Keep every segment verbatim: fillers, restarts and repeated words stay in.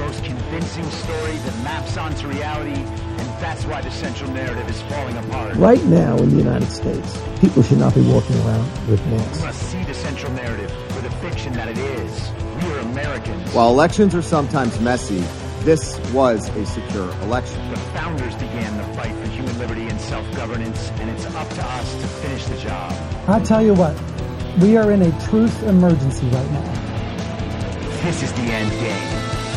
most convincing story that maps onto reality, and that's why the central narrative is falling apart. Right now in the United States, people should not be walking around with masks. We must see the central narrative for the fiction that it is. We are Americans. While elections are sometimes messy, this was a secure election. The founders began the fight for human liberty and self-governance, and it's up to us to finish the job. I tell you what, we are in a truth emergency right now. This is the end game.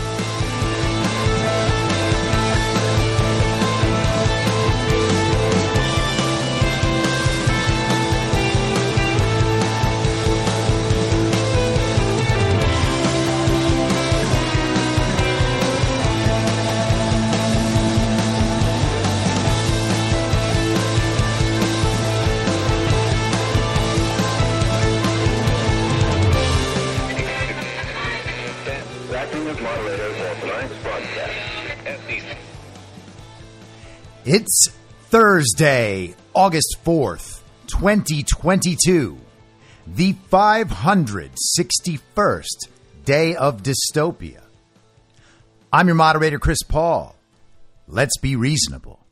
It's Thursday, August fourth, twenty twenty-two, the five hundred sixty-first day of dystopia. I'm your moderator, Chris Paul. Let's be reasonable.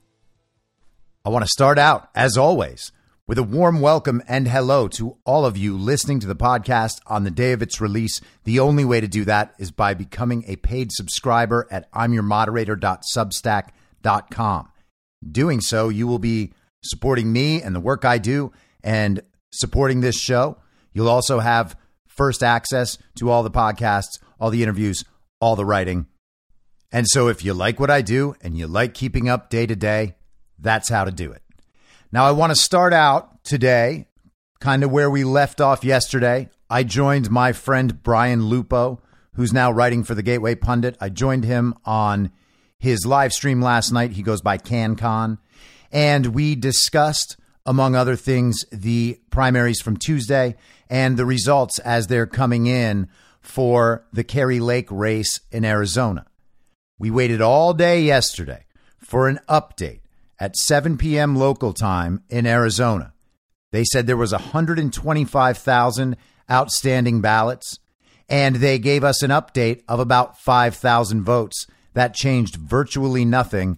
I want to start out, as always, with a warm welcome and hello to all of you listening to the podcast on the day of its release. The only way to do that is by becoming a paid subscriber at I'm your moderator dot substack dot com. Doing so, you will be supporting me and the work I do and supporting this show. You'll also have first access to all the podcasts, all the interviews, all the writing. And so if you like what I do and you like keeping up day to day, that's how to do it. Now, I want to start out today kind of where we left off yesterday. I joined my friend Brian Lupo, who's now writing for the Gateway Pundit. I joined him on his live stream last night. He goes by CanCon. And we discussed, among other things, the primaries from Tuesday and the results as they're coming in for the Kari Lake race in Arizona. We waited all day yesterday for an update at seven p.m. local time in Arizona. They said there was one hundred twenty-five thousand outstanding ballots, and they gave us an update of about five thousand votes. That changed virtually nothing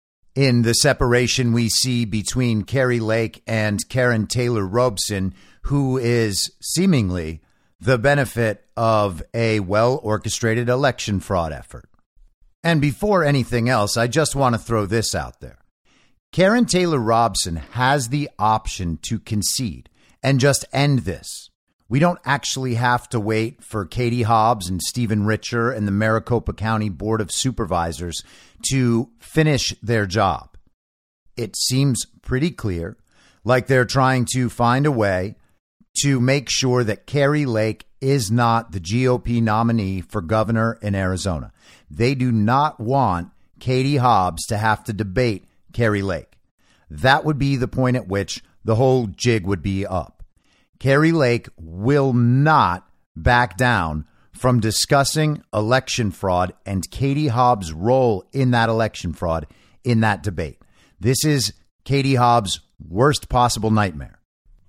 in the separation we see between Kari Lake and Karen Taylor Robson, who is seemingly the benefit of a well-orchestrated election fraud effort. And before anything else, I just want to throw this out there. Karen Taylor Robson has the option to concede and just end this. We don't actually have to wait for Katie Hobbs and Stephen Richer and the Maricopa County Board of Supervisors to finish their job. It seems pretty clear, like they're trying to find a way to make sure that Kari Lake is not the G O P nominee for governor in Arizona. They do not want Katie Hobbs to have to debate Kari Lake. That would be the point at which the whole jig would be up. Kari Lake will not back down from discussing election fraud and Katie Hobbs' role in that election fraud in that debate. This is Katie Hobbs' worst possible nightmare.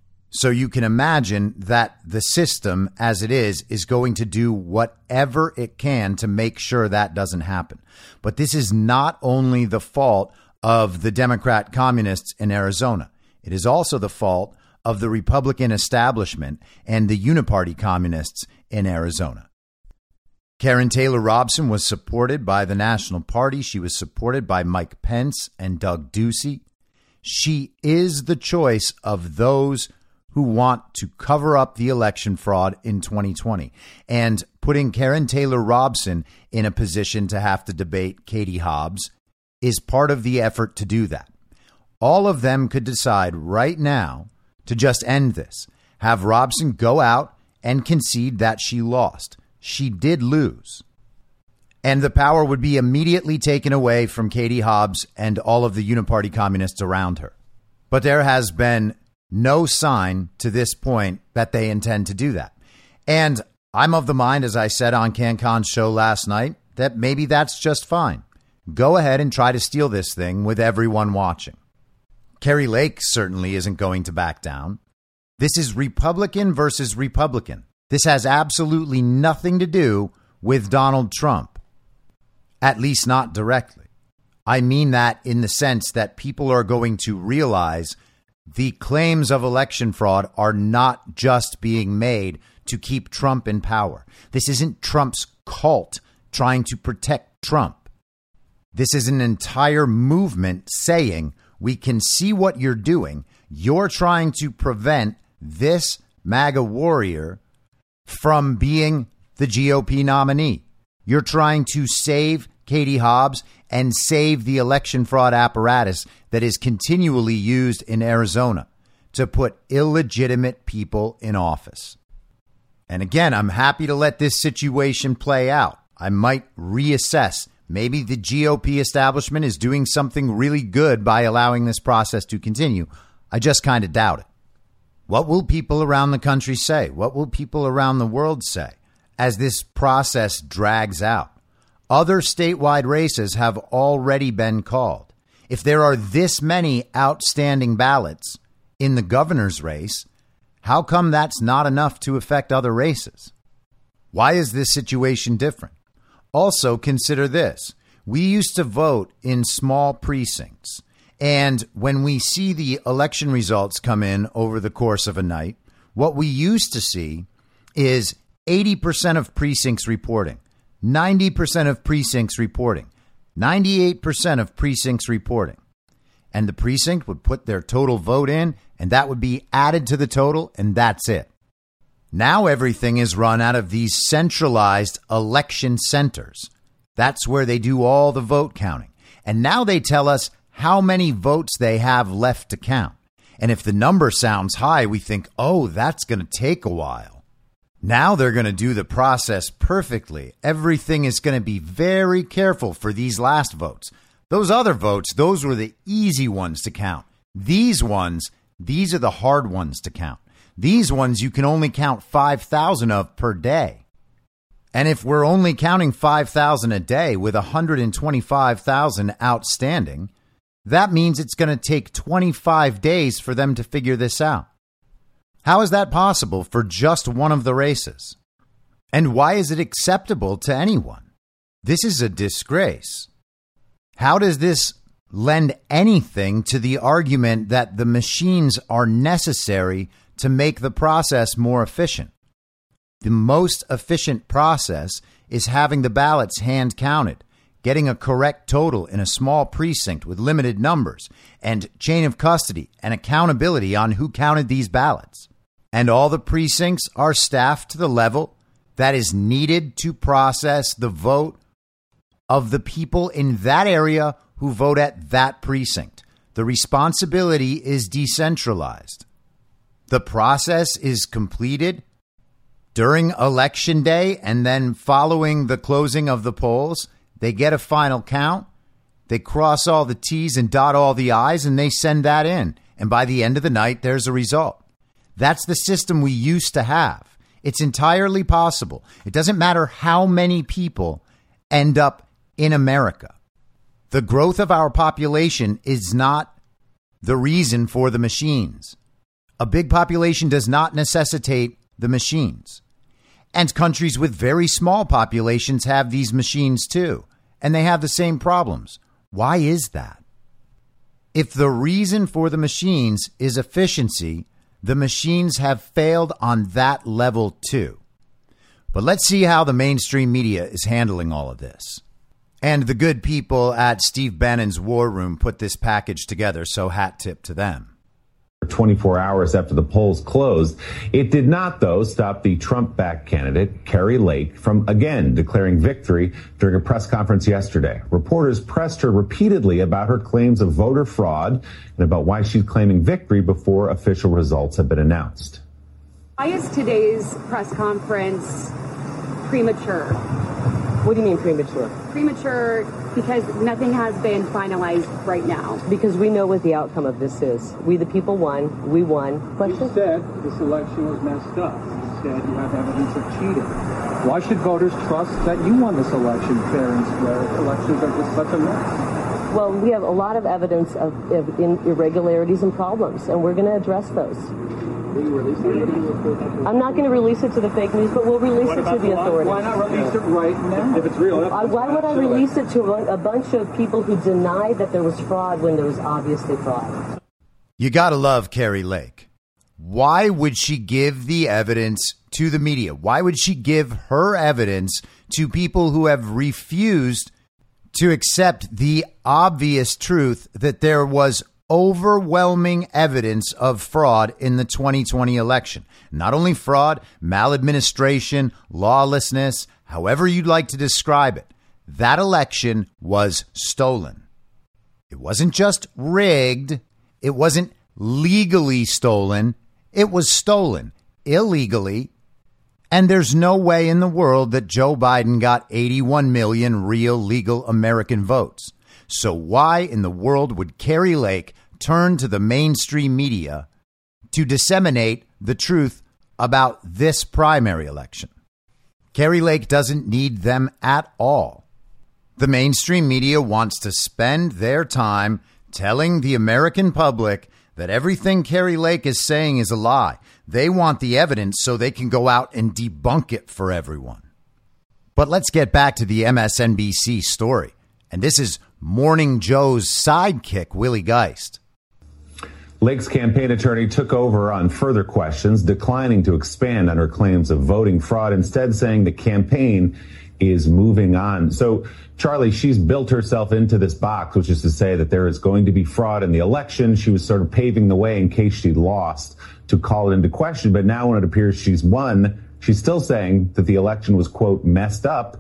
So you can imagine that the system as it is is going to do whatever it can to make sure that doesn't happen. But this is not only the fault of the Democrat communists in Arizona. It is also the fault of the Republican establishment and the uniparty communists in Arizona. Karen Taylor Robson was supported by the National Party. She was supported by Mike Pence and Doug Ducey. She is the choice of those who want to cover up the election fraud in twenty twenty. And putting Karen Taylor Robson in a position to have to debate Katie Hobbs is part of the effort to do that. All of them could decide right now to just end this, have Robson go out and concede that she lost. She did lose. And the power would be immediately taken away from Katie Hobbs and all of the uniparty communists around her. But there has been no sign to this point that they intend to do that. And I'm of the mind, as I said on CanCon's show last night, that maybe that's just fine. Go ahead and try to steal this thing with everyone watching. Kari Lake certainly isn't going to back down. This is Republican versus Republican. This has absolutely nothing to do with Donald Trump. at least not directly. I mean that in the sense that people are going to realize the claims of election fraud are not just being made to keep Trump in power. This isn't Trump's cult trying to protect Trump. This is an entire movement saying, we can see what you're doing. You're trying to prevent this MAGA warrior from being the G O P nominee. You're trying to save Katie Hobbs and save the election fraud apparatus that is continually used in Arizona to put illegitimate people in office. And again, I'm happy to let this situation play out. I might reassess. Maybe the G O P establishment is doing something really good by allowing this process to continue. I just kind of doubt it. What will people around the country say? What will people around the world say as this process drags out? Other statewide races have already been called. If there are this many outstanding ballots in the governor's race, how come that's not enough to affect other races? Why is this situation different? Also, consider this. We used to vote in small precincts. And when we see the election results come in over the course of a night, what we used to see is eighty percent of precincts reporting, ninety percent of precincts reporting, ninety-eight percent of precincts reporting. And the precinct would put their total vote in, and that would be added to the total, and that's it. Now everything is run out of these centralized election centers. That's where they do all the vote counting. And now they tell us how many votes they have left to count. And if the number sounds high, we think, oh, that's going to take a while. Now they're going to do the process perfectly. Everything is going to be very careful for these last votes. Those other votes, those were the easy ones to count. These ones, these are the hard ones to count. These ones you can only count five thousand of per day. And if we're only counting five thousand a day with one hundred twenty-five thousand outstanding, that means it's going to take twenty-five days for them to figure this out. How is that possible for just one of the races? And why is it acceptable to anyone? This is a disgrace. How does this lend anything to the argument that the machines are necessary to make the process more efficient? The most efficient process is having the ballots hand counted, getting a correct total in a small precinct with limited numbers, and chain of custody and accountability on who counted these ballots. And all the precincts are staffed to the level that is needed to process the vote of the people in that area who vote at that precinct. The responsibility is decentralized. The process is completed during election day, and then following the closing of the polls, they get a final count. They cross all the T's and dot all the I's, and they send that in. And by the end of the night, there's a result. That's the system we used to have. It's entirely possible. It doesn't matter how many people end up in America. The growth of our population is not the reason for the machines. A big population does not necessitate the machines. And countries with very small populations have these machines too, and they have the same problems. Why is that? If the reason for the machines is efficiency, the machines have failed on that level too. But let's see how the mainstream media is handling all of this. And the good people at Steve Bannon's War Room put this package together, so hat tip to them. twenty-four hours after the polls closed. It did not, though, stop the Trump-backed candidate, Kari Lake, from again declaring victory during a press conference yesterday. Reporters pressed her repeatedly about her claims of voter fraud and about why she's claiming victory before official results have been announced. Why is today's press conference premature? What do you mean premature? Premature because nothing has been finalized right now. Because we know what the outcome of this is. We the people won. We won. Question? You said this election was messed up. You said you have evidence of cheating. Why should voters trust that you won this election fair and square? Elections are just such a mess. Well, we have a lot of evidence of, of in irregularities and problems, and we're going to address those. I'm not going to release it to the fake news, but we'll release it to the authorities. Why not release it right now? If it's real. Uh, why would I release it to a, a bunch of people who denied that there was fraud when there was obviously fraud? You got to love Kari Lake. Why would she give the evidence to the media? Why would she give her evidence to people who have refused to accept the obvious truth that there was overwhelming evidence of fraud in the twenty twenty election? Not only fraud, maladministration, lawlessness, however you'd like to describe it. That election was stolen. It wasn't just rigged. It wasn't legally stolen. It was stolen illegally. And there's no way in the world that Joe Biden got eighty-one million real legal American votes. So why in the world would Kari Lake turn to the mainstream media to disseminate the truth about this primary election? Kari Lake doesn't need them at all. The mainstream media wants to spend their time telling the American public that everything Kari Lake is saying is a lie. They want the evidence so they can go out and debunk it for everyone. But let's get back to the M S N B C story. And this is Morning Joe's sidekick, Willie Geist. Lake's campaign attorney took over on further questions, declining to expand on her claims of voting fraud, instead saying the campaign is moving on. So, Charlie, she's built herself into this box, which is to say that there is going to be fraud in the election. She was sort of paving the way in case she lost to call it into question. But now when it appears she's won, she's still saying that the election was, quote, messed up.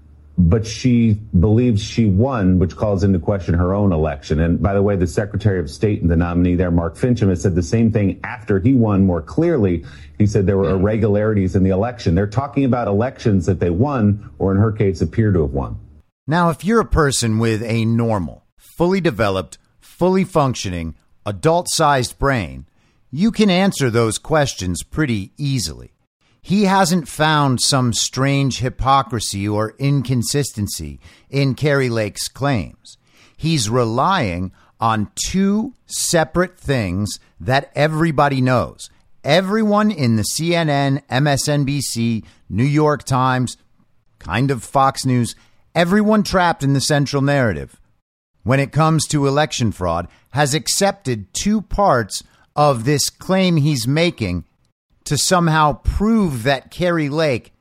But she believes she won, which calls into question her own election. And by the way, the Secretary of State and the nominee there, Mark Finchem, has said the same thing after he won more clearly. He said there were irregularities in the election. They're talking about elections that they won, or in her case, appear to have won. Now, if you're a person with a normal, fully developed, fully functioning, adult-sized brain, you can answer those questions pretty easily. He hasn't found some strange hypocrisy or inconsistency in Kari Lake's claims. He's relying on two separate things that everybody knows. Everyone in the C N N, M S N B C, New York Times, kind of Fox News, everyone trapped in the central narrative when it comes to election fraud has accepted two parts of this claim he's making to somehow prove that Kari Lake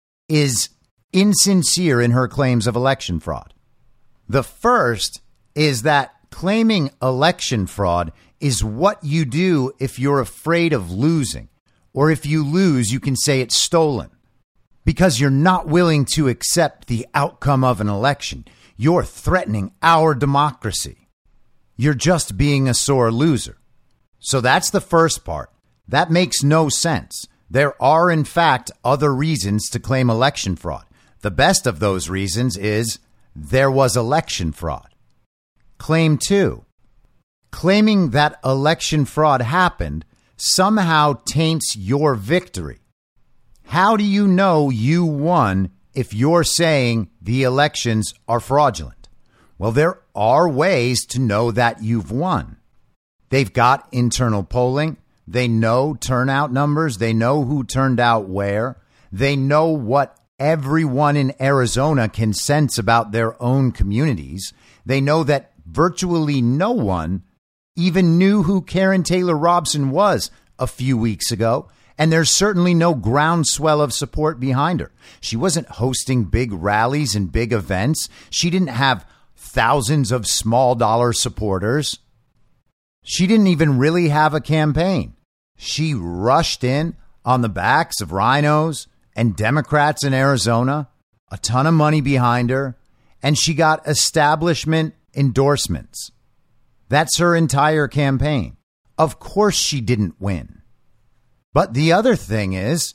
is insincere in her claims of election fraud. The first is that claiming election fraud is what you do if you're afraid of losing, or if you lose, you can say it's stolen because you're not willing to accept the outcome of an election. You're threatening our democracy. You're just being a sore loser. So that's the first part. That makes no sense. There are, in fact, other reasons to claim election fraud. The best of those reasons is there was election fraud. Claim two, claiming that election fraud happened somehow taints your victory. How do you know you won if you're saying the elections are fraudulent? Well, there are ways to know that you've won. They've got internal polling. They know turnout numbers. They know who turned out where. They know what everyone in Arizona can sense about their own communities. They know that virtually no one even knew who Karen Taylor Robson was a few weeks ago. And there's certainly no groundswell of support behind her. She wasn't hosting big rallies and big events. She didn't have thousands of small dollar supporters. She didn't even really have a campaign. She rushed in on the backs of rhinos and Democrats in Arizona, a ton of money behind her, and she got establishment endorsements. That's her entire campaign. Of course she didn't win. But the other thing is,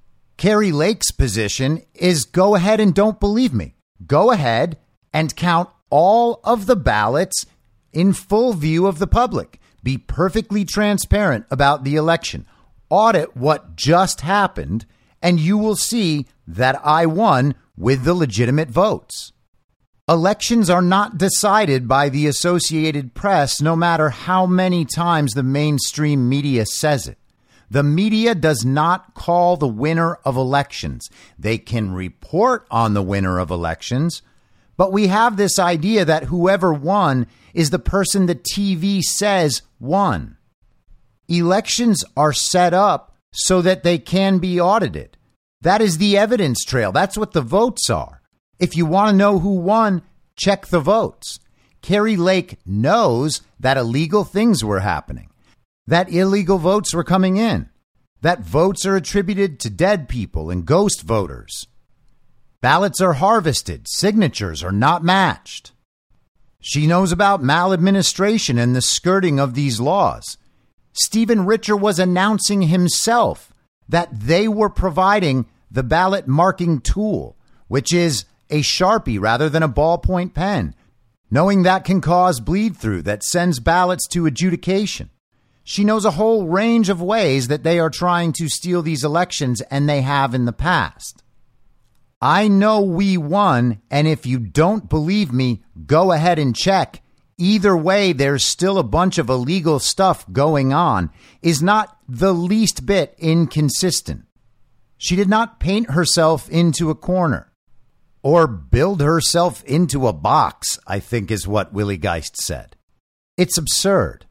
Kari Lake's position is go ahead and don't believe me. Go ahead and count all of the ballots in full view of the public. Be perfectly transparent about the election. Audit what just happened, and you will see that I won with the legitimate votes. Elections are not decided by the Associated Press, no matter how many times the mainstream media says it. The media does not call the winner of elections. They can report on the winner of elections, but we have this idea that whoever won is the person the T V says won. Elections are set up so that they can be audited. That is the evidence trail. That's what the votes are. If you want to know who won, check the votes. Kari Lake knows that illegal things were happening, that illegal votes were coming in, that votes are attributed to dead people and ghost voters. Ballots are harvested. Signatures are not matched. She knows about maladministration and the skirting of these laws. Stephen Richer was announcing himself that they were providing the ballot marking tool, which is a Sharpie rather than a ballpoint pen, knowing that can cause bleed through that sends ballots to adjudication. She knows a whole range of ways that they are trying to steal these elections, and they have in the past. I know we won, and if you don't believe me, go ahead and check. Either way, there's still a bunch of illegal stuff going on, is not the least bit inconsistent. She did not paint herself into a corner or build herself into a box, I think is what Willie Geist said. It's absurd.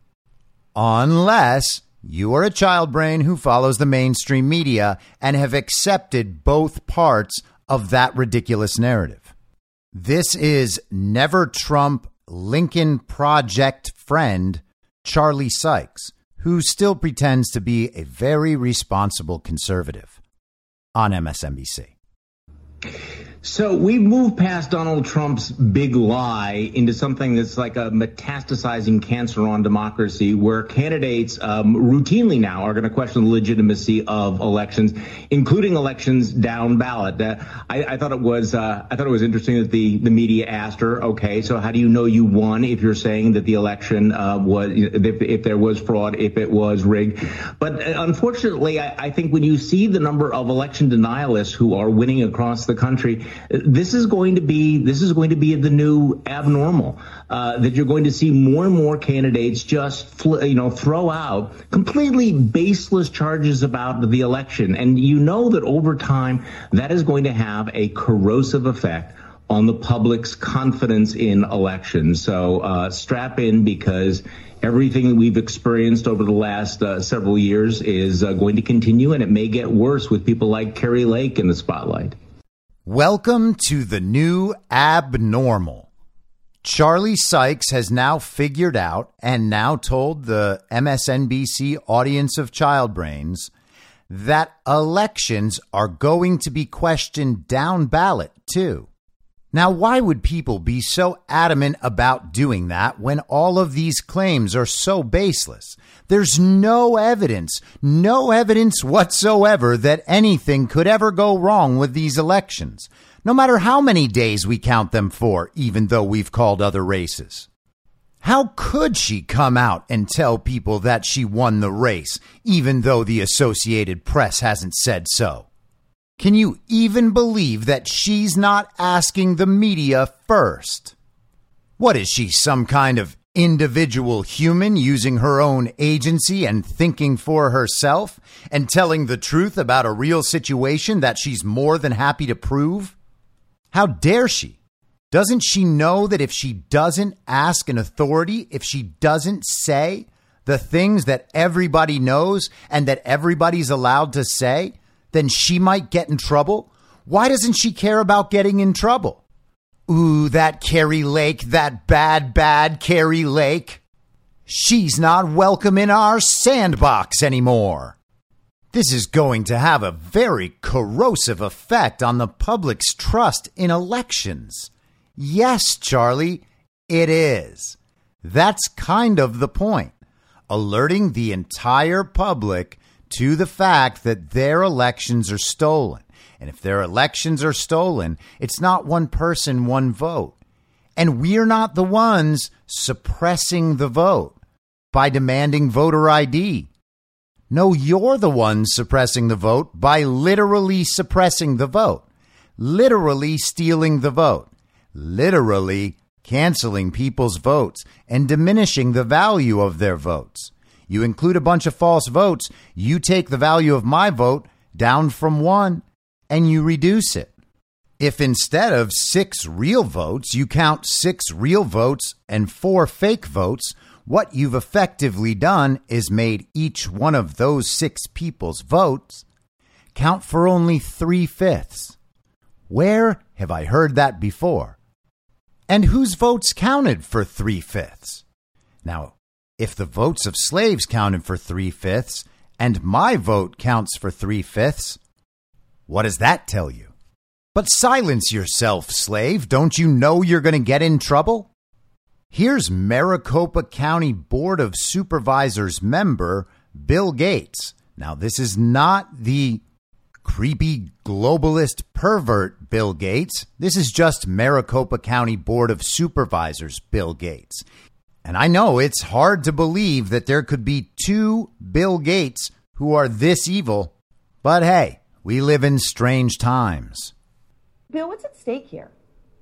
Unless you are a child brain who follows the mainstream media and have accepted both parts of that ridiculous narrative. This is Never Trump Lincoln Project friend Charlie Sykes, who still pretends to be a very responsible conservative on M S N B C. So we've moved past Donald Trump's big lie into something that's like a metastasizing cancer on democracy, where candidates um, routinely now are going to question the legitimacy of elections, including elections down ballot. Uh, I, I thought it was uh, I thought it was interesting that the, the media asked her, OK, so how do you know you won if you're saying that the election uh, was if, if there was fraud, if it was rigged? But unfortunately, I, I think when you see the number of election denialists who are winning across the country, This is going to be this is going to be the new abnormal, uh, that you're going to see more and more candidates just, fl- you know, throw out completely baseless charges about the election. And you know that over time that is going to have a corrosive effect on the public's confidence in elections. So uh, strap in, because everything that we've experienced over the last uh, several years is uh, going to continue, and it may get worse with people like Kari Lake in the spotlight. Welcome to the new abnormal. Charlie Sykes has now figured out and now told the M S N B C audience of child brains that elections are going to be questioned down ballot, too. Now, why would people be so adamant about doing that when all of these claims are so baseless? There's no evidence, no evidence whatsoever that anything could ever go wrong with these elections, no matter how many days we count them for, even though we've called other races. How could she come out and tell people that she won the race, even though the Associated Press hasn't said so? Can you even believe that she's not asking the media first? What is she, some kind of individual human using her own agency and thinking for herself and telling the truth about a real situation that she's more than happy to prove? How dare she? Doesn't she know that if she doesn't ask an authority, if she doesn't say the things that everybody knows and that everybody's allowed to say, then she might get in trouble? Why doesn't she care about getting in trouble? Ooh, that Kari Lake, that bad, bad Kari Lake. She's not welcome in our sandbox anymore. This is going to have a very corrosive effect on the public's trust in elections. Yes, Charlie, it is. That's kind of the point. Alerting the entire public to the fact that their elections are stolen. And if their elections are stolen, it's not one person, one vote. And we're not the ones suppressing the vote by demanding voter I D. No, you're the ones suppressing the vote by literally suppressing the vote, literally stealing the vote, literally canceling people's votes and diminishing the value of their votes. you include a bunch of false votes, you take the value of my vote down from one and you reduce it. If instead of six real votes, you count six real votes and four fake votes, what you've effectively done is made each one of those six people's votes count for only three-fifths. Where have I heard that before? And whose votes counted for three-fifths? Now, if the votes of slaves counted for three-fifths and my vote counts for three-fifths, what does that tell you? But silence yourself, slave. Don't you know you're going to get in trouble? Here's Maricopa County Board of Supervisors member Bill Gates. Now, this is not the creepy globalist pervert Bill Gates. This is just Maricopa County Board of Supervisors Bill Gates. And I know it's hard to believe that there could be two Bill Gates who are this evil. But hey, we live in strange times. Bill, what's at stake here?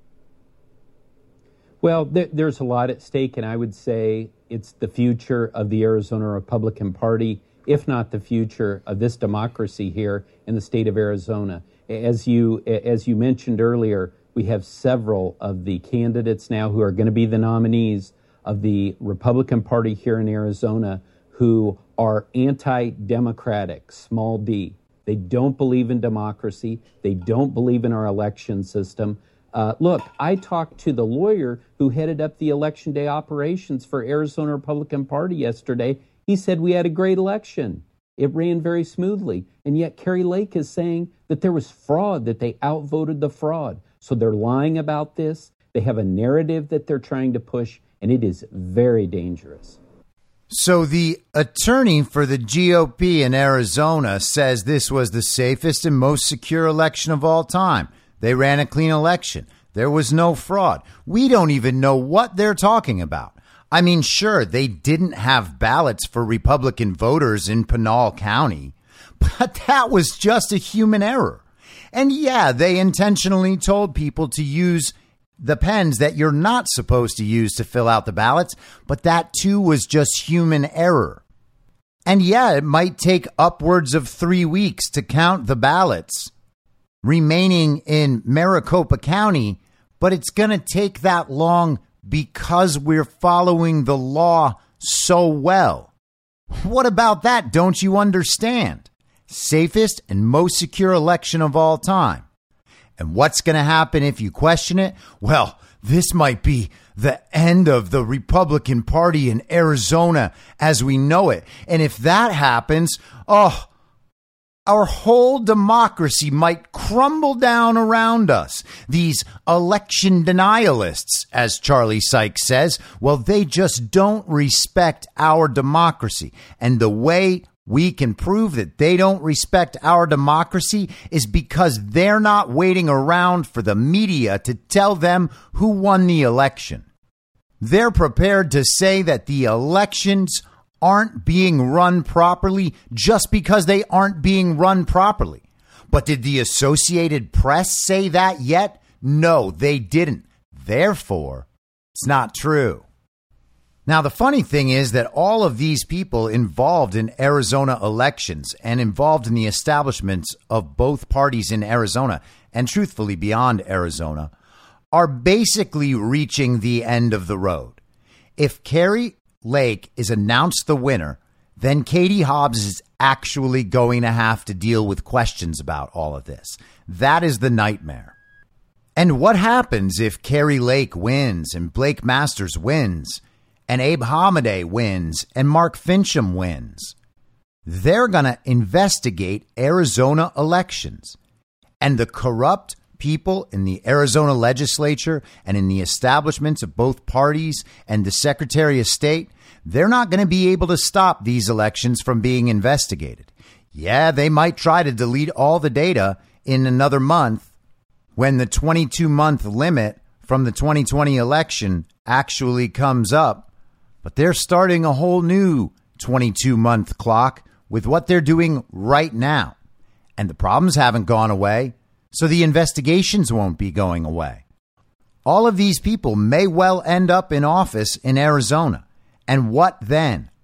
Well, there, there's a lot at stake, and I would say it's the future of the Arizona Republican Party, if not the future of this democracy here in the state of Arizona. As you as you mentioned earlier, we have several of the candidates now who are going to be the nominees of the Republican Party here in Arizona who are anti-democratic, small d. They don't believe in democracy. They don't believe in our election system. Uh, look, I talked to the lawyer who headed up the election day operations for Arizona Republican Party yesterday. He said we had a great election. It ran very smoothly. And yet Kari Lake is saying that there was fraud, that they outvoted the fraud. So they're lying about this. They have a narrative that they're trying to push, and it is very dangerous. So the attorney for the G O P in Arizona says this was the safest and most secure election of all time. They ran a clean election. There was no fraud. We don't even know what they're talking about. I mean, sure, they didn't have ballots for Republican voters in Pinal County, but that was just a human error. And yeah, they intentionally told people to use the pens that you're not supposed to use to fill out the ballots, but that too was just human error. And yeah, it might take upwards of three weeks to count the ballots remaining in Maricopa County, but it's going to take that long because we're following the law so well. What about that? Don't you understand? Safest and most secure election of all time. And what's going to happen if you question it? Well, this might be the end of the Republican Party in Arizona as we know it. And if that happens, oh, our whole democracy might crumble down around us. These election denialists, as Charlie Sykes says, well, they just don't respect our democracy. And the way we can prove that they don't respect our democracy is because they're not waiting around for the media to tell them who won the election. They're prepared to say that the elections aren't being run properly just because they aren't being run properly. But did the Associated Press say that yet? No, they didn't. Therefore, it's not true. Now, the funny thing is that all of these people involved in Arizona elections and involved in the establishments of both parties in Arizona and truthfully beyond Arizona are basically reaching the end of the road. If Kari Lake is announced the winner, then Katie Hobbs is actually going to have to deal with questions about all of this. That is the nightmare. And what happens if Kari Lake wins and Blake Masters wins and Abe Hamadeh wins and Mark Fincham wins? They're going to investigate Arizona elections. And the corrupt people in the Arizona legislature and in the establishments of both parties and the Secretary of State, they're not going to be able to stop these elections from being investigated. Yeah, they might try to delete all the data in another month when the twenty-two month limit from the twenty twenty election actually comes up. But they're starting a whole new twenty-two month clock with what they're doing right now. And the problems haven't gone away, so the investigations won't be going away. All of these people may well end up in office in Arizona. And what then?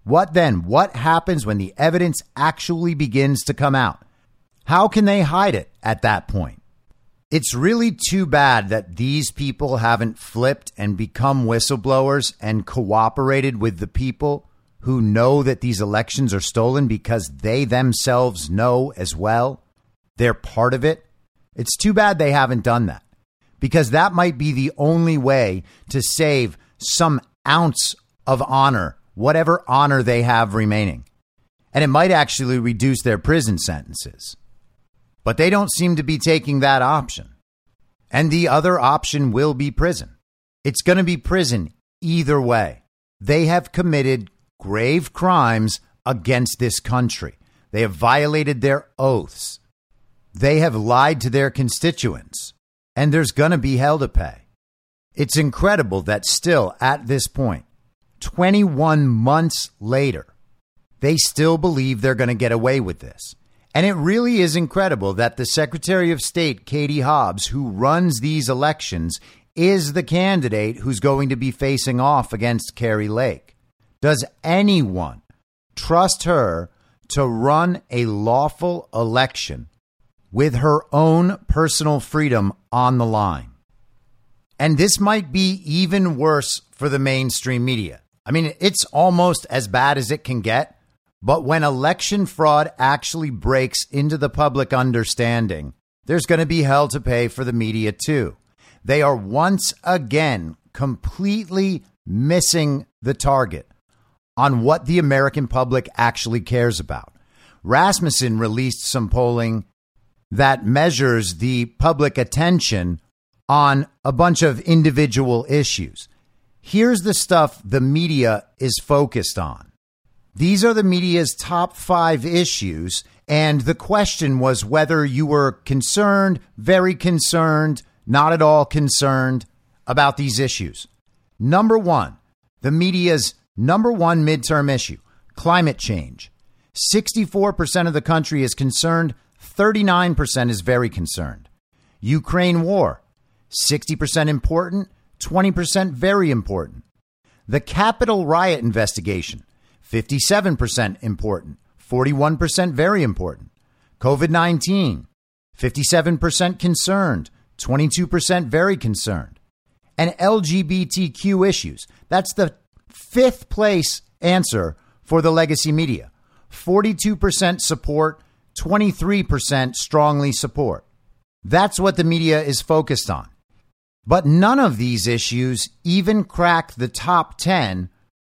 What then? What happens when the evidence actually begins to come out? How can they hide it at that point? It's really too bad that these people haven't flipped and become whistleblowers and cooperated with the people who know that these elections are stolen, because they themselves know as well. They're part of it. It's too bad they haven't done that, because that might be the only way to save some ounce of honor, whatever honor they have remaining. And it might actually reduce their prison sentences. But they don't seem to be taking that option. And the other option will be prison. It's going to be prison either way. They have committed grave crimes against this country. They have violated their oaths. They have lied to their constituents. And there's going to be hell to pay. It's incredible that still at this point, twenty-one months later, they still believe they're going to get away with this. And it really is incredible that the Secretary of State, Katie Hobbs, who runs these elections, is the candidate who's going to be facing off against Kari Lake. Does anyone trust her to run a lawful election with her own personal freedom on the line? And this might be even worse for the mainstream media. I mean, it's almost as bad as it can get. But when election fraud actually breaks into the public understanding, there's going to be hell to pay for the media, too. They are once again completely missing the target on what the American public actually cares about. Rasmussen released some polling that measures the public attention on a bunch of individual issues. Here's the stuff the media is focused on. These are the media's top five issues, and the question was whether you were concerned, very concerned, not at all concerned about these issues. Number one, the media's number one midterm issue, climate change. sixty-four percent of the country is concerned, thirty-nine percent is very concerned. Ukraine war, sixty percent important, twenty percent very important. The Capitol riot investigation, fifty-seven percent important, forty-one percent very important. COVID nineteen, fifty-seven percent concerned, twenty-two percent very concerned. And L G B T Q issues. That's the fifth place answer for the legacy media. forty-two percent support, twenty-three percent strongly support. That's what the media is focused on. But none of these issues even crack the top ten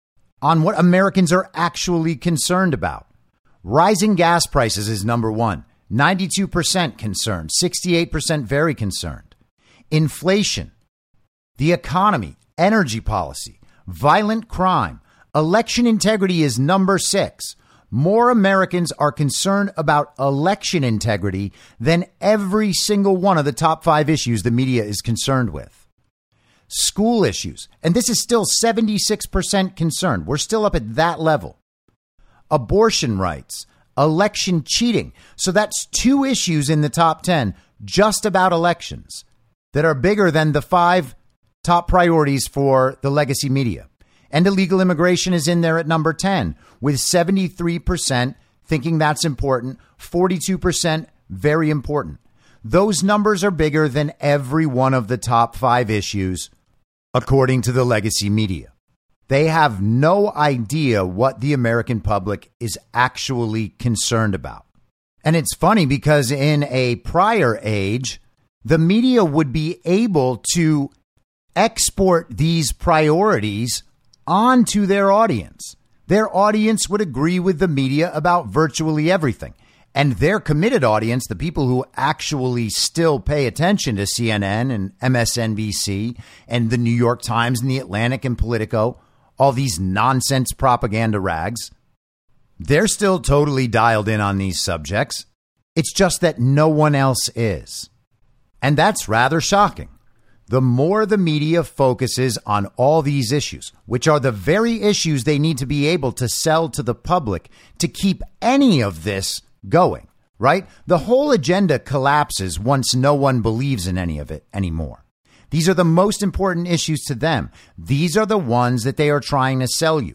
on what Americans are actually concerned about. Rising gas prices is number one. ninety-two percent concerned, sixty-eight percent very concerned. Inflation, the economy, energy policy, violent crime, election integrity is number six. More Americans are concerned about election integrity than every single one of the top five issues the media is concerned with. School issues, and this is still seventy-six percent concerned. We're still up at that level. Abortion rights, election cheating. So that's two issues in the top ten just about elections that are bigger than the five top priorities for the legacy media. And illegal immigration is in there at number ten, with seventy-three percent thinking that's important, forty-two percent very important. Those numbers are bigger than every one of the top five issues, according to the legacy media. They have no idea what the American public is actually concerned about. And it's funny because in a prior age, the media would be able to export these priorities onto their audience. Their audience would agree with the media about virtually everything. And their committed audience, the people who actually still pay attention to C N N and M S N B C and the New York Times and the Atlantic and Politico, all these nonsense propaganda rags, they're still totally dialed in on these subjects. It's just that no one else is. And that's rather shocking. The more the media focuses on all these issues, which are the very issues they need to be able to sell to the public to keep any of this going, right? The whole agenda collapses once no one believes in any of it anymore. These are the most important issues to them. These are the ones that they are trying to sell you.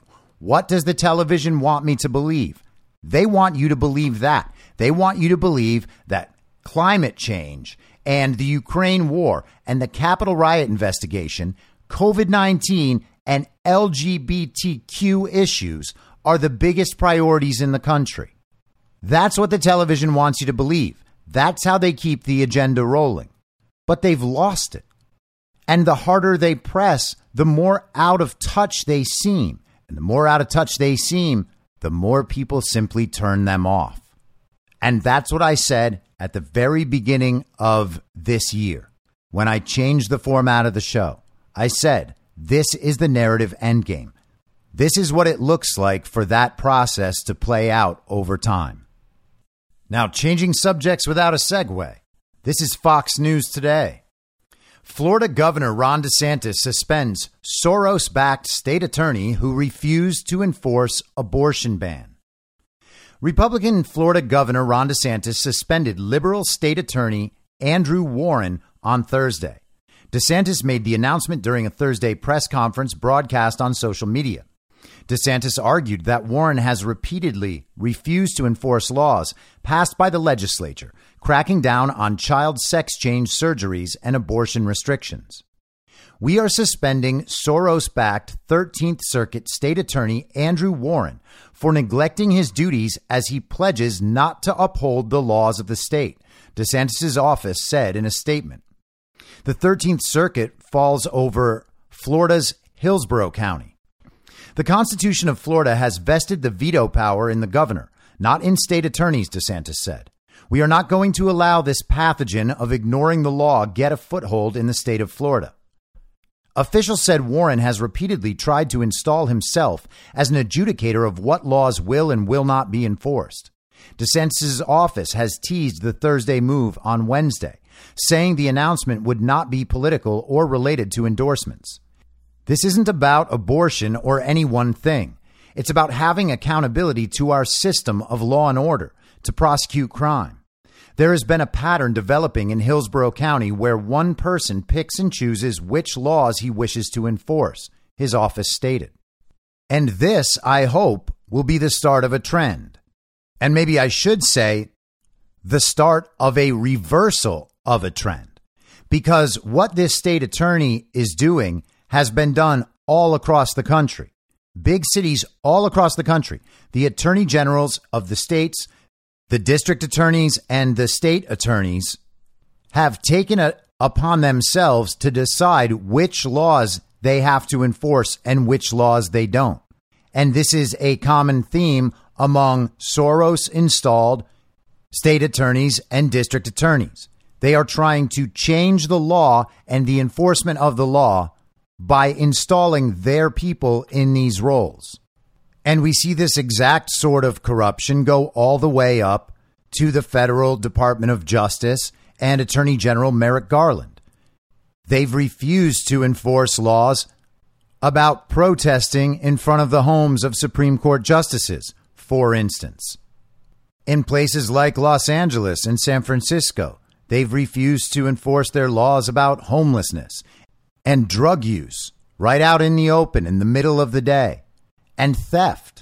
What does the television want me to believe? They want you to believe that. They want you to believe that climate change and the Ukraine war and the Capitol riot investigation, COVID nineteen and L G B T Q issues are the biggest priorities in the country. That's what the television wants you to believe. That's how they keep the agenda rolling. But they've lost it. And the harder they press, the more out of touch they seem. And the more out of touch they seem, the more people simply turn them off. And that's what I said at the very beginning of this year when I changed the format of the show. I said, this is the narrative endgame. This is what it looks like for that process to play out over time. Now, changing subjects without a segue. This is Fox News Today. Florida Governor Ron DeSantis suspends Soros-backed state attorney who refused to enforce abortion ban. Republican Florida Governor Ron DeSantis suspended liberal state attorney Andrew Warren on Thursday. DeSantis made the announcement during a Thursday press conference broadcast on social media. DeSantis argued that Warren has repeatedly refused to enforce laws passed by the legislature, cracking down on child sex change surgeries and abortion restrictions. We are suspending Soros-backed thirteenth Circuit State Attorney Andrew Warren for neglecting his duties as he pledges not to uphold the laws of the state, DeSantis' office said in a statement. The thirteenth Circuit falls over Florida's Hillsborough County. The Constitution of Florida has vested the veto power in the governor, not in state attorneys, DeSantis said. We are not going to allow this pathogen of ignoring the law get a foothold in the state of Florida. Officials said Warren has repeatedly tried to install himself as an adjudicator of what laws will and will not be enforced. DeSantis' office has teased the Thursday move on Wednesday, saying the announcement would not be political or related to endorsements. This isn't about abortion or any one thing. It's about having accountability to our system of law and order to prosecute crime. There has been a pattern developing in Hillsborough County where one person picks and chooses which laws he wishes to enforce, his office stated. And this, I hope, will be the start of a trend. And maybe I should say the start of a reversal of a trend. Because what this state attorney is doing has been done all across the country. Big cities all across the country. The attorney generals of the states, the district attorneys, and the state attorneys have taken it upon themselves to decide which laws they have to enforce and which laws they don't. And this is a common theme among Soros-installed state attorneys and district attorneys. They are trying to change the law and the enforcement of the law by installing their people in these roles. And we see this exact sort of corruption go all the way up to the federal Department of Justice and Attorney General Merrick Garland. They've refused to enforce laws about protesting in front of the homes of Supreme Court justices, for instance. In places like Los Angeles and San Francisco, they've refused to enforce their laws about homelessness and drug use right out in the open in the middle of the day, and theft.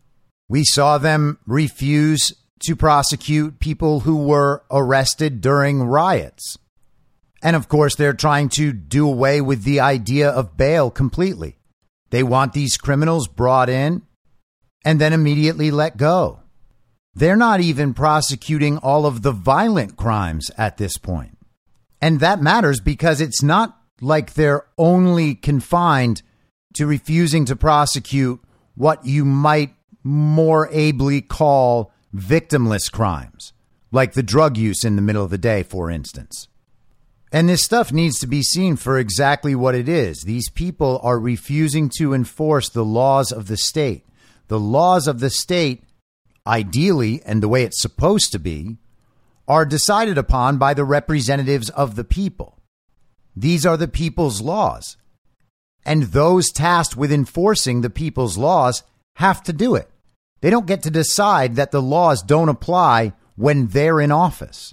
We saw them refuse to prosecute people who were arrested during riots. And of course, they're trying to do away with the idea of bail completely. They want these criminals brought in and then immediately let go. They're not even prosecuting all of the violent crimes at this point. And that matters because it's not like they're only confined to refusing to prosecute what you might more ably call victimless crimes, like the drug use in the middle of the day, for instance. And this stuff needs to be seen for exactly what it is. These people are refusing to enforce the laws of the state. The laws of the state, ideally, and the way it's supposed to be, are decided upon by the representatives of the people. These are the people's laws. And those tasked with enforcing the people's laws have to do it. They don't get to decide that the laws don't apply when they're in office.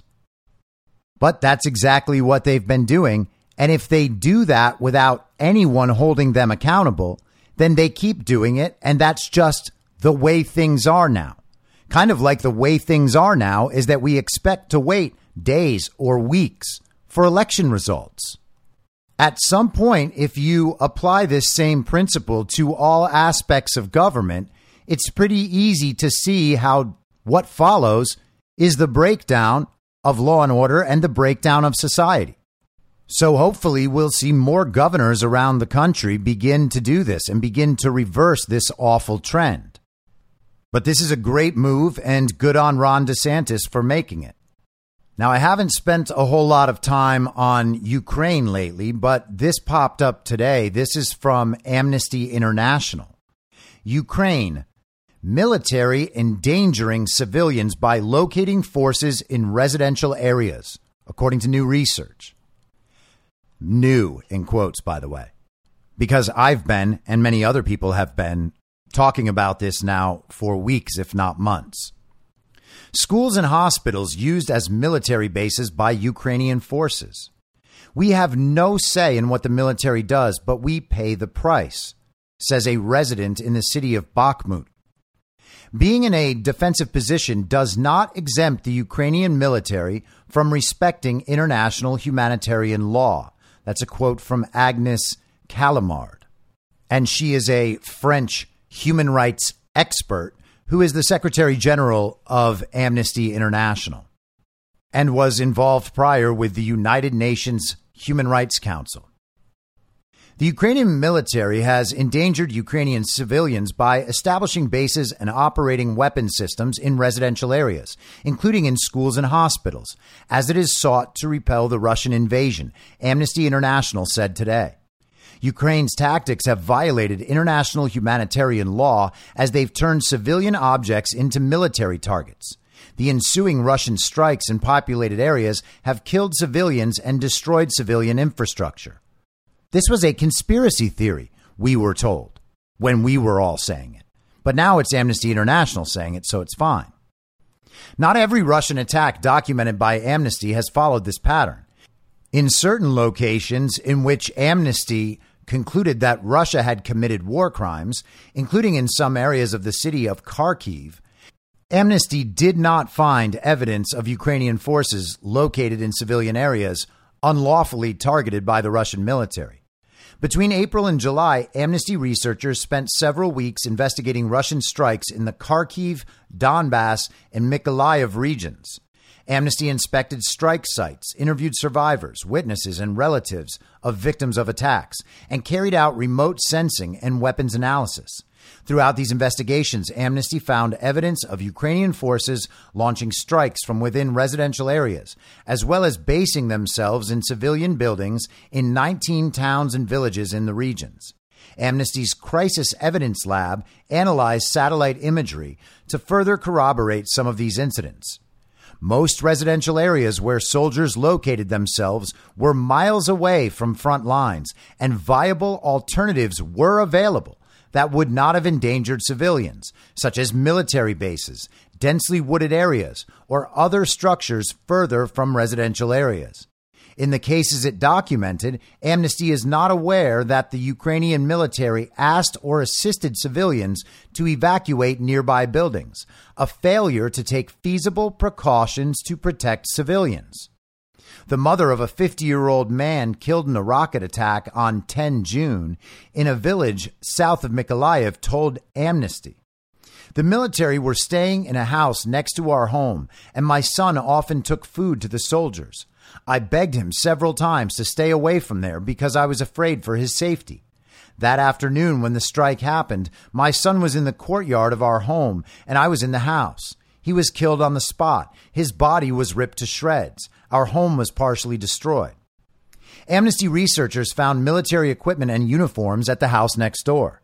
But that's exactly what they've been doing. And if they do that without anyone holding them accountable, then they keep doing it, and that's just the way things are now. Kind of like the way things are now is that we expect to wait days or weeks for election results. At some point, if you apply this same principle to all aspects of government, it's pretty easy to see how what follows is the breakdown of law and order and the breakdown of society. So hopefully we'll see more governors around the country begin to do this and begin to reverse this awful trend. But this is a great move, and good on Ron DeSantis for making it. Now, I haven't spent a whole lot of time on Ukraine lately, but this popped up today. This is from Amnesty International. Ukraine, military endangering civilians by locating forces in residential areas, according to new research. New, in quotes, by the way, because I've been, and many other people have been, talking about this now for weeks, if not months. Schools and hospitals used as military bases by Ukrainian forces. We have no say in what the military does, but we pay the price, says a resident in the city of Bakhmut. Being in a defensive position does not exempt the Ukrainian military from respecting international humanitarian law. That's a quote from Agnes Calamard. And she is a French human rights expert who is the Secretary General of Amnesty International and was involved prior with the United Nations Human Rights Council. The Ukrainian military has endangered Ukrainian civilians by establishing bases and operating weapon systems in residential areas, including in schools and hospitals, as it is sought to repel the Russian invasion, Amnesty International said today. Ukraine's tactics have violated international humanitarian law as they've turned civilian objects into military targets. The ensuing Russian strikes in populated areas have killed civilians and destroyed civilian infrastructure. This was a conspiracy theory, we were told, when we were all saying it. But now it's Amnesty International saying it, so it's fine. Not every Russian attack documented by Amnesty has followed this pattern. In certain locations in which Amnesty concluded that Russia had committed war crimes, including in some areas of the city of Kharkiv, Amnesty did not find evidence of Ukrainian forces located in civilian areas unlawfully targeted by the Russian military. Between April and July, Amnesty researchers spent several weeks investigating Russian strikes in the Kharkiv, Donbass, and Mykolaiv regions. Amnesty inspected strike sites, interviewed survivors, witnesses, and relatives of victims of attacks, and carried out remote sensing and weapons analysis. Throughout these investigations, Amnesty found evidence of Ukrainian forces launching strikes from within residential areas, as well as basing themselves in civilian buildings in nineteen towns and villages in the regions. Amnesty's Crisis Evidence Lab analyzed satellite imagery to further corroborate some of these incidents. Most residential areas where soldiers located themselves were miles away from front lines, and viable alternatives were available that would not have endangered civilians, such as military bases, densely wooded areas, or other structures further from residential areas. In the cases it documented, Amnesty is not aware that the Ukrainian military asked or assisted civilians to evacuate nearby buildings, a failure to take feasible precautions to protect civilians. The mother of a fifty-year-old man killed in a rocket attack on the tenth of June in a village south of Mykolaiv told Amnesty, "The military were staying in a house next to our home, and my son often took food to the soldiers. I begged him several times to stay away from there because I was afraid for his safety. That afternoon, when the strike happened, my son was in the courtyard of our home and I was in the house. He was killed on the spot. His body was ripped to shreds. Our home was partially destroyed." Amnesty researchers found military equipment and uniforms at the house next door.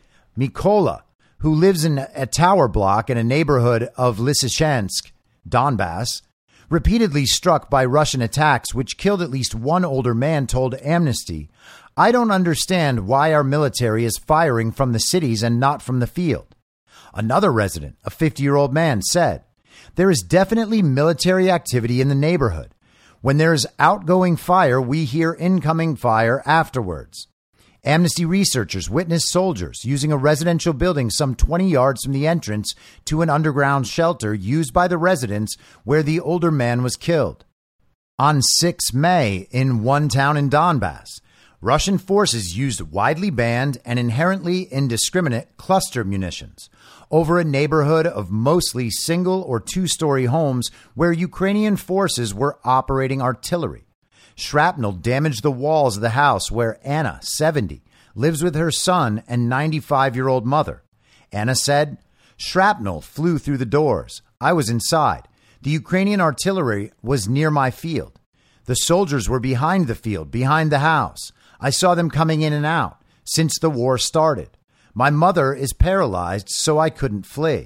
Mykola, who lives in a tower block in a neighborhood of Lysychansk, Donbass, repeatedly struck by Russian attacks, which killed at least one older man, told Amnesty, "I don't understand why our military is firing from the cities and not from the field." Another resident, a fifty-year-old man, said, "There is definitely military activity in the neighborhood. When there is outgoing fire, we hear incoming fire afterwards." Amnesty researchers witnessed soldiers using a residential building some twenty yards from the entrance to an underground shelter used by the residents where the older man was killed. On the sixth of May, in one town in Donbass, Russian forces used widely banned and inherently indiscriminate cluster munitions over a neighborhood of mostly single or two-story homes where Ukrainian forces were operating artillery. Shrapnel damaged the walls of the house where Anna, seventy, lives with her son and ninety-five-year-old mother. Anna said, "Shrapnel flew through the doors. I was inside. The Ukrainian artillery was near my field. The soldiers were behind the field, behind the house. I saw them coming in and out since the war started. My mother is paralyzed, so I couldn't flee."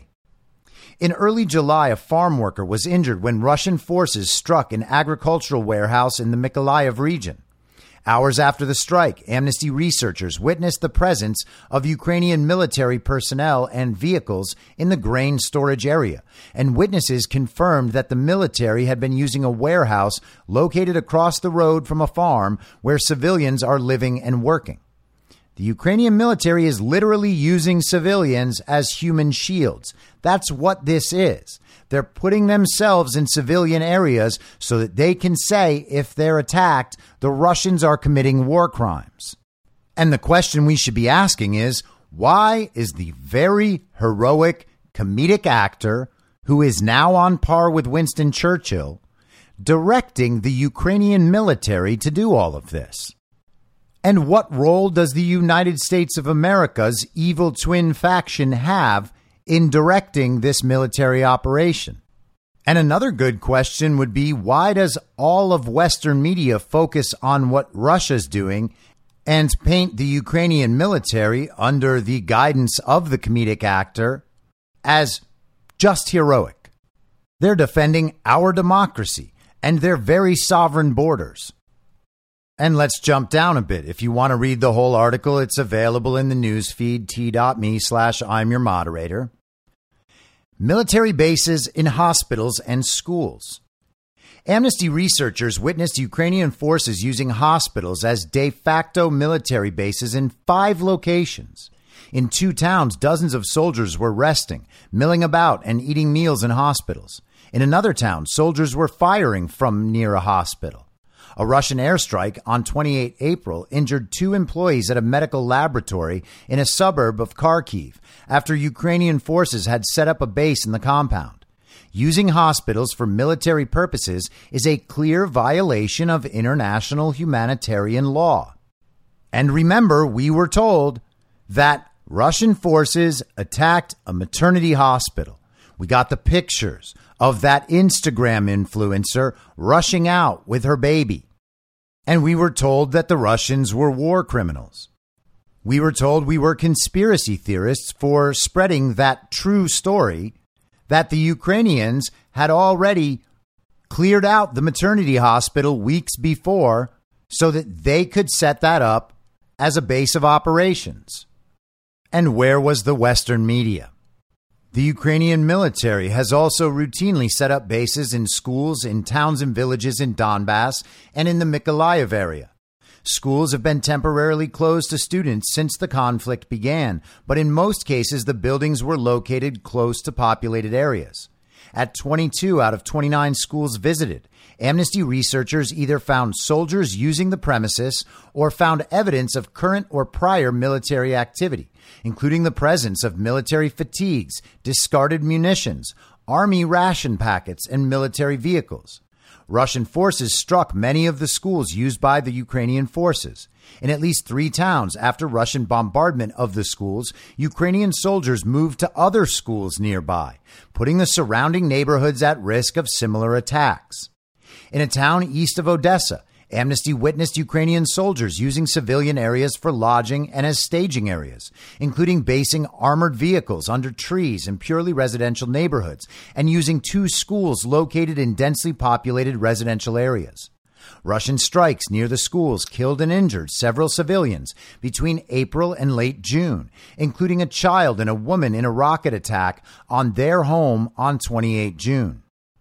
In early July, a farm worker was injured when Russian forces struck an agricultural warehouse in the Mykolaiv region. Hours after the strike, Amnesty researchers witnessed the presence of Ukrainian military personnel and vehicles in the grain storage area, and witnesses confirmed that the military had been using a warehouse located across the road from a farm where civilians are living and working. The Ukrainian military is literally using civilians as human shields. That's what this is. They're putting themselves in civilian areas so that they can say, if they're attacked, the Russians are committing war crimes. And the question we should be asking is, why is the very heroic comedic actor, who is now on par with Winston Churchill, directing the Ukrainian military to do all of this? And what role does the United States of America's evil twin faction have in directing this military operation? And another good question would be, why does all of Western media focus on what Russia's doing and paint the Ukrainian military, under the guidance of the comedic actor, as just heroic? They're defending our democracy and their very sovereign borders. And let's jump down a bit. If you want to read the whole article, it's available in the newsfeed, t.me slash I'm your moderator. Military bases in hospitals and schools. Amnesty researchers witnessed Ukrainian forces using hospitals as de facto military bases in five locations. In two towns, dozens of soldiers were resting, milling about, and eating meals in hospitals. In another town, soldiers were firing from near a hospital. A Russian airstrike on the twenty-eighth of April injured two employees at a medical laboratory in a suburb of Kharkiv after Ukrainian forces had set up a base in the compound. Using hospitals for military purposes is a clear violation of international humanitarian law. And remember, we were told that Russian forces attacked a maternity hospital. We got the pictures of that Instagram influencer rushing out with her baby. And we were told that the Russians were war criminals. We were told we were conspiracy theorists for spreading that true story that the Ukrainians had already cleared out the maternity hospital weeks before so that they could set that up as a base of operations. And where was the Western media? The Ukrainian military has also routinely set up bases in schools, in towns and villages in Donbass and in the Mykolaiv area. Schools have been temporarily closed to students since the conflict began, but in most cases, the buildings were located close to populated areas. At twenty-two out of twenty-nine schools visited, Amnesty researchers either found soldiers using the premises or found evidence of current or prior military activity, including the presence of military fatigues, discarded munitions, army ration packets, and military vehicles. Russian forces struck many of the schools used by the Ukrainian forces. In at least three towns after Russian bombardment of the schools, Ukrainian soldiers moved to other schools nearby, putting the surrounding neighborhoods at risk of similar attacks. In a town east of Odessa, Amnesty witnessed Ukrainian soldiers using civilian areas for lodging and as staging areas, including basing armored vehicles under trees in purely residential neighborhoods and using two schools located in densely populated residential areas. Russian strikes near the schools killed and injured several civilians between April and late June, including a child and a woman in a rocket attack on their home on the twenty-eighth of June.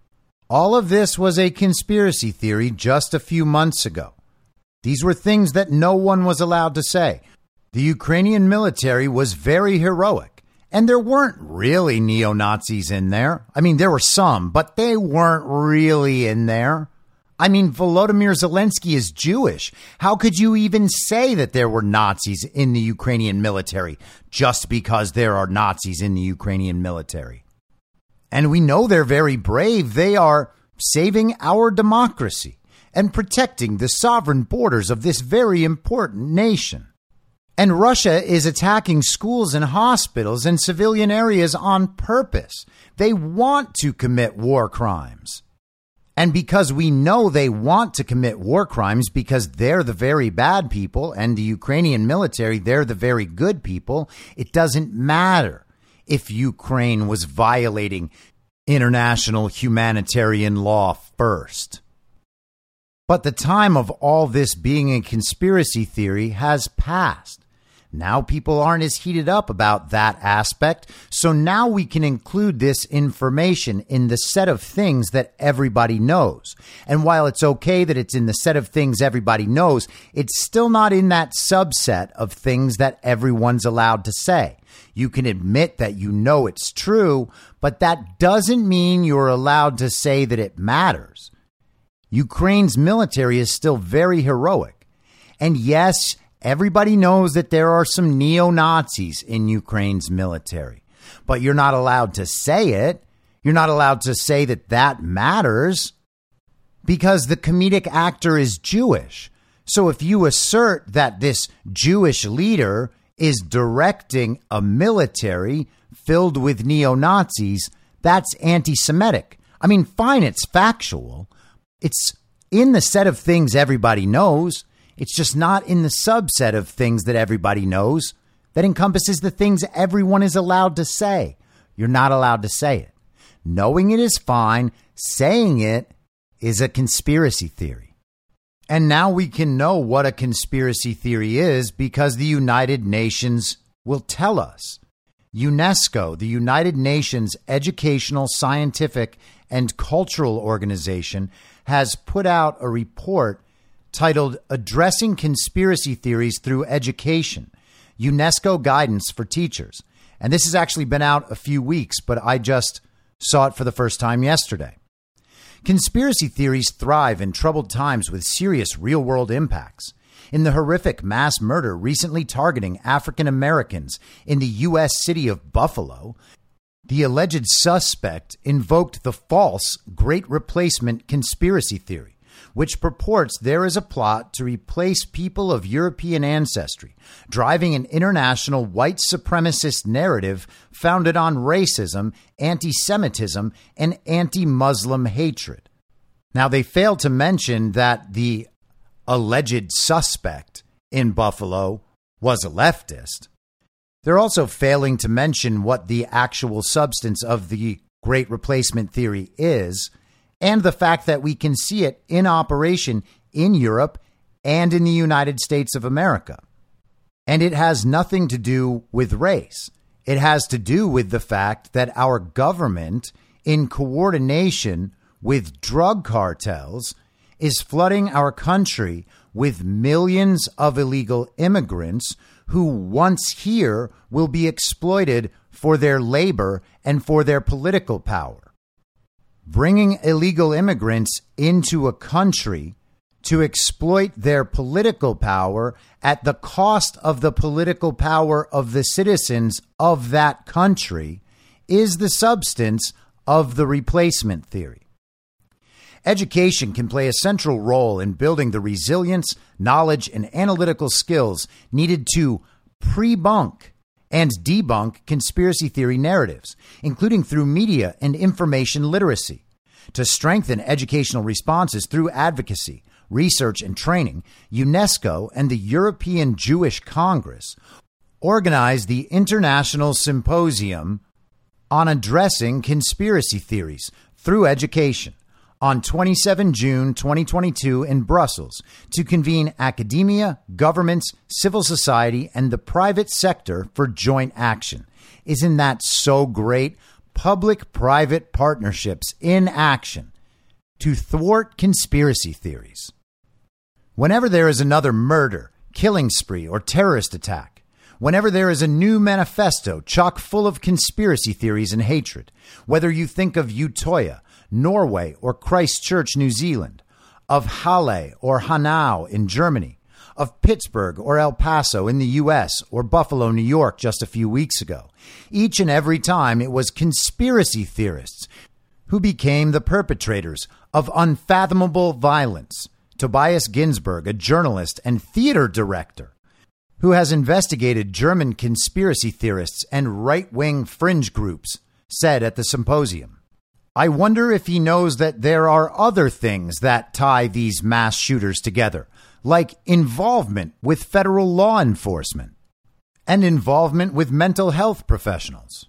All of this was a conspiracy theory just a few months ago. These were things that no one was allowed to say. The Ukrainian military was very heroic, and there weren't really neo-Nazis in there. I mean, there were some, but they weren't really in there. I mean, Volodymyr Zelensky is Jewish. How could you even say that there were Nazis in the Ukrainian military just because there are Nazis in the Ukrainian military? And we know they're very brave. They are saving our democracy and protecting the sovereign borders of this very important nation. And Russia is attacking schools and hospitals and civilian areas on purpose. They want to commit war crimes. And because we know they want to commit war crimes because they're the very bad people and the Ukrainian military, they're the very good people, it doesn't matter if Ukraine was violating international humanitarian law first. But the time of all this being a conspiracy theory has passed. Now people aren't as heated up about that aspect, so now we can include this information in the set of things that everybody knows. And while it's okay that it's in the set of things everybody knows, it's still not in that subset of things that everyone's allowed to say. You can admit that you know it's true, but that doesn't mean you're allowed to say that it matters. Ukraine's military is still very heroic. And yes, everybody knows that there are some neo-Nazis in Ukraine's military, but you're not allowed to say it. You're not allowed to say that that matters because the comedic actor is Jewish. So if you assert that this Jewish leader is directing a military filled with neo-Nazis, that's anti-Semitic. I mean, fine, it's factual. It's in the set of things everybody knows. It's just not in the subset of things that everybody knows that encompasses the things everyone is allowed to say. You're not allowed to say it. Knowing it is fine. Saying it is a conspiracy theory. And now we can know what a conspiracy theory is because the United Nations will tell us. UNESCO, the United Nations Educational, Scientific, and Cultural Organization, has put out a report titled Addressing Conspiracy Theories Through Education, UNESCO Guidance for Teachers. And this has actually been out a few weeks, but I just saw it for the first time yesterday. Conspiracy theories thrive in troubled times with serious real-world impacts. In the horrific mass murder recently targeting African Americans in the U S city of Buffalo, the alleged suspect invoked the false Great Replacement conspiracy theory, which purports there is a plot to replace people of European ancestry, driving an international white supremacist narrative founded on racism, anti-Semitism, and anti-Muslim hatred. Now, they fail to mention that the alleged suspect in Buffalo was a leftist. They're also failing to mention what the actual substance of the Great Replacement theory is, and the fact that we can see it in operation in Europe and in the United States of America. And it has nothing to do with race. It has to do with the fact that our government, in coordination with drug cartels, is flooding our country with millions of illegal immigrants who, once here, will be exploited for their labor and for their political power. Bringing illegal immigrants into a country to exploit their political power at the cost of the political power of the citizens of that country is the substance of the replacement theory. Education can play a central role in building the resilience, knowledge, and analytical skills needed to pre-bunk and debunk conspiracy theory narratives, including through media and information literacy. To strengthen educational responses through advocacy, research, and training, UNESCO and the European Jewish Congress organized the International Symposium on Addressing Conspiracy Theories Through Education on the twenty-seventh of June, twenty twenty-two in Brussels to convene academia, governments, civil society, and the private sector for joint action. Isn't that so great? Public-private partnerships in action to thwart conspiracy theories. Whenever there is another murder, killing spree, or terrorist attack, Whenever there is a new manifesto chock full of conspiracy theories and hatred, whether you think of Utoya, Norway, or Christchurch, New Zealand, of Halle or Hanau in Germany, of Pittsburgh or El Paso in the U S, or Buffalo, New York just a few weeks ago, each and every time it was conspiracy theorists who became the perpetrators of unfathomable violence. Tobias Ginsburg, a journalist and theater director, who has investigated German conspiracy theorists and right-wing fringe groups, said at the symposium, "I wonder if he knows that there are other things that tie these mass shooters together, like involvement with federal law enforcement and involvement with mental health professionals."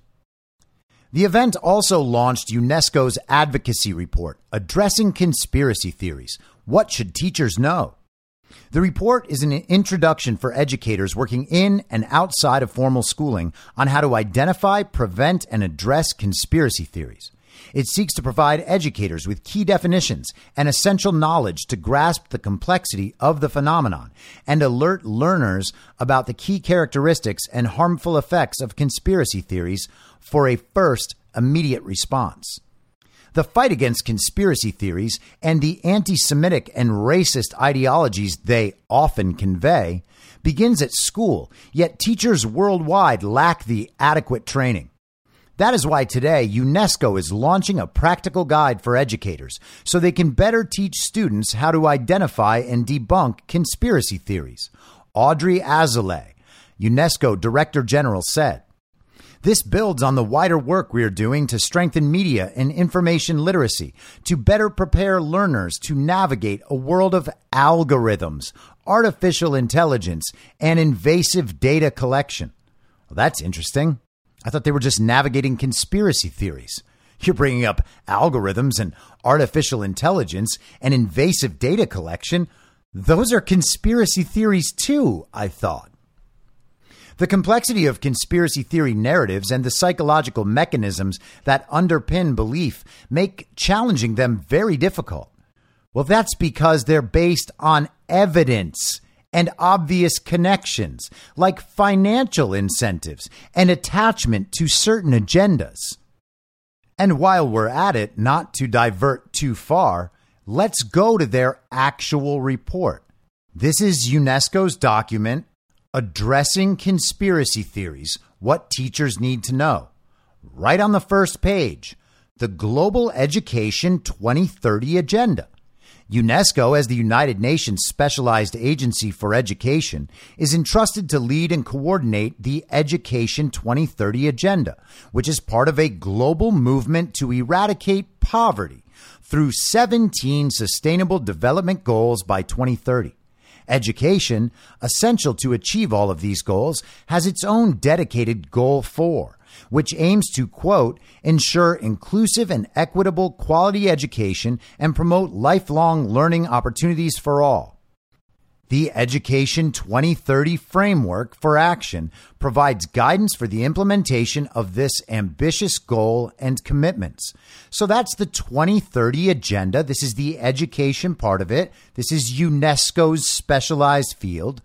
The event also launched UNESCO's advocacy report addressing conspiracy theories. What should teachers know? The report is an introduction for educators working in and outside of formal schooling on how to identify, prevent, and address conspiracy theories. It seeks to provide educators with key definitions and essential knowledge to grasp the complexity of the phenomenon and alert learners about the key characteristics and harmful effects of conspiracy theories for a first immediate response. The fight against conspiracy theories and the anti-Semitic and racist ideologies they often convey begins at school, yet teachers worldwide lack the adequate training. That is why today UNESCO is launching a practical guide for educators so they can better teach students how to identify and debunk conspiracy theories. Audrey Azoulay, UNESCO Director General, said, "This builds on the wider work we are doing to strengthen media and information literacy, to better prepare learners to navigate a world of algorithms, artificial intelligence, and invasive data collection." Well, that's interesting. I thought they were just navigating conspiracy theories. You're bringing up algorithms and artificial intelligence and invasive data collection. Those are conspiracy theories too, I thought. The complexity of conspiracy theory narratives and the psychological mechanisms that underpin belief make challenging them very difficult. Well, that's because they're based on evidence and obvious connections, like financial incentives and attachment to certain agendas. And while we're at it, not to divert too far, let's go to their actual report. This is UNESCO's document, Addressing Conspiracy Theories, What Teachers Need to Know. Right on the first page, the Global Education twenty thirty Agenda. UNESCO, as the United Nations Specialized Agency for Education, is entrusted to lead and coordinate the Education twenty thirty Agenda, which is part of a global movement to eradicate poverty through seventeen Sustainable Development Goals by twenty thirty. Education, essential to achieve all of these goals, has its own dedicated Goal four, which aims to, quote, ensure inclusive and equitable quality education and promote lifelong learning opportunities for all. The Education twenty thirty Framework for Action provides guidance for the implementation of this ambitious goal and commitments. So that's the twenty thirty Agenda. This is the education part of it. This is UNESCO's specialized field.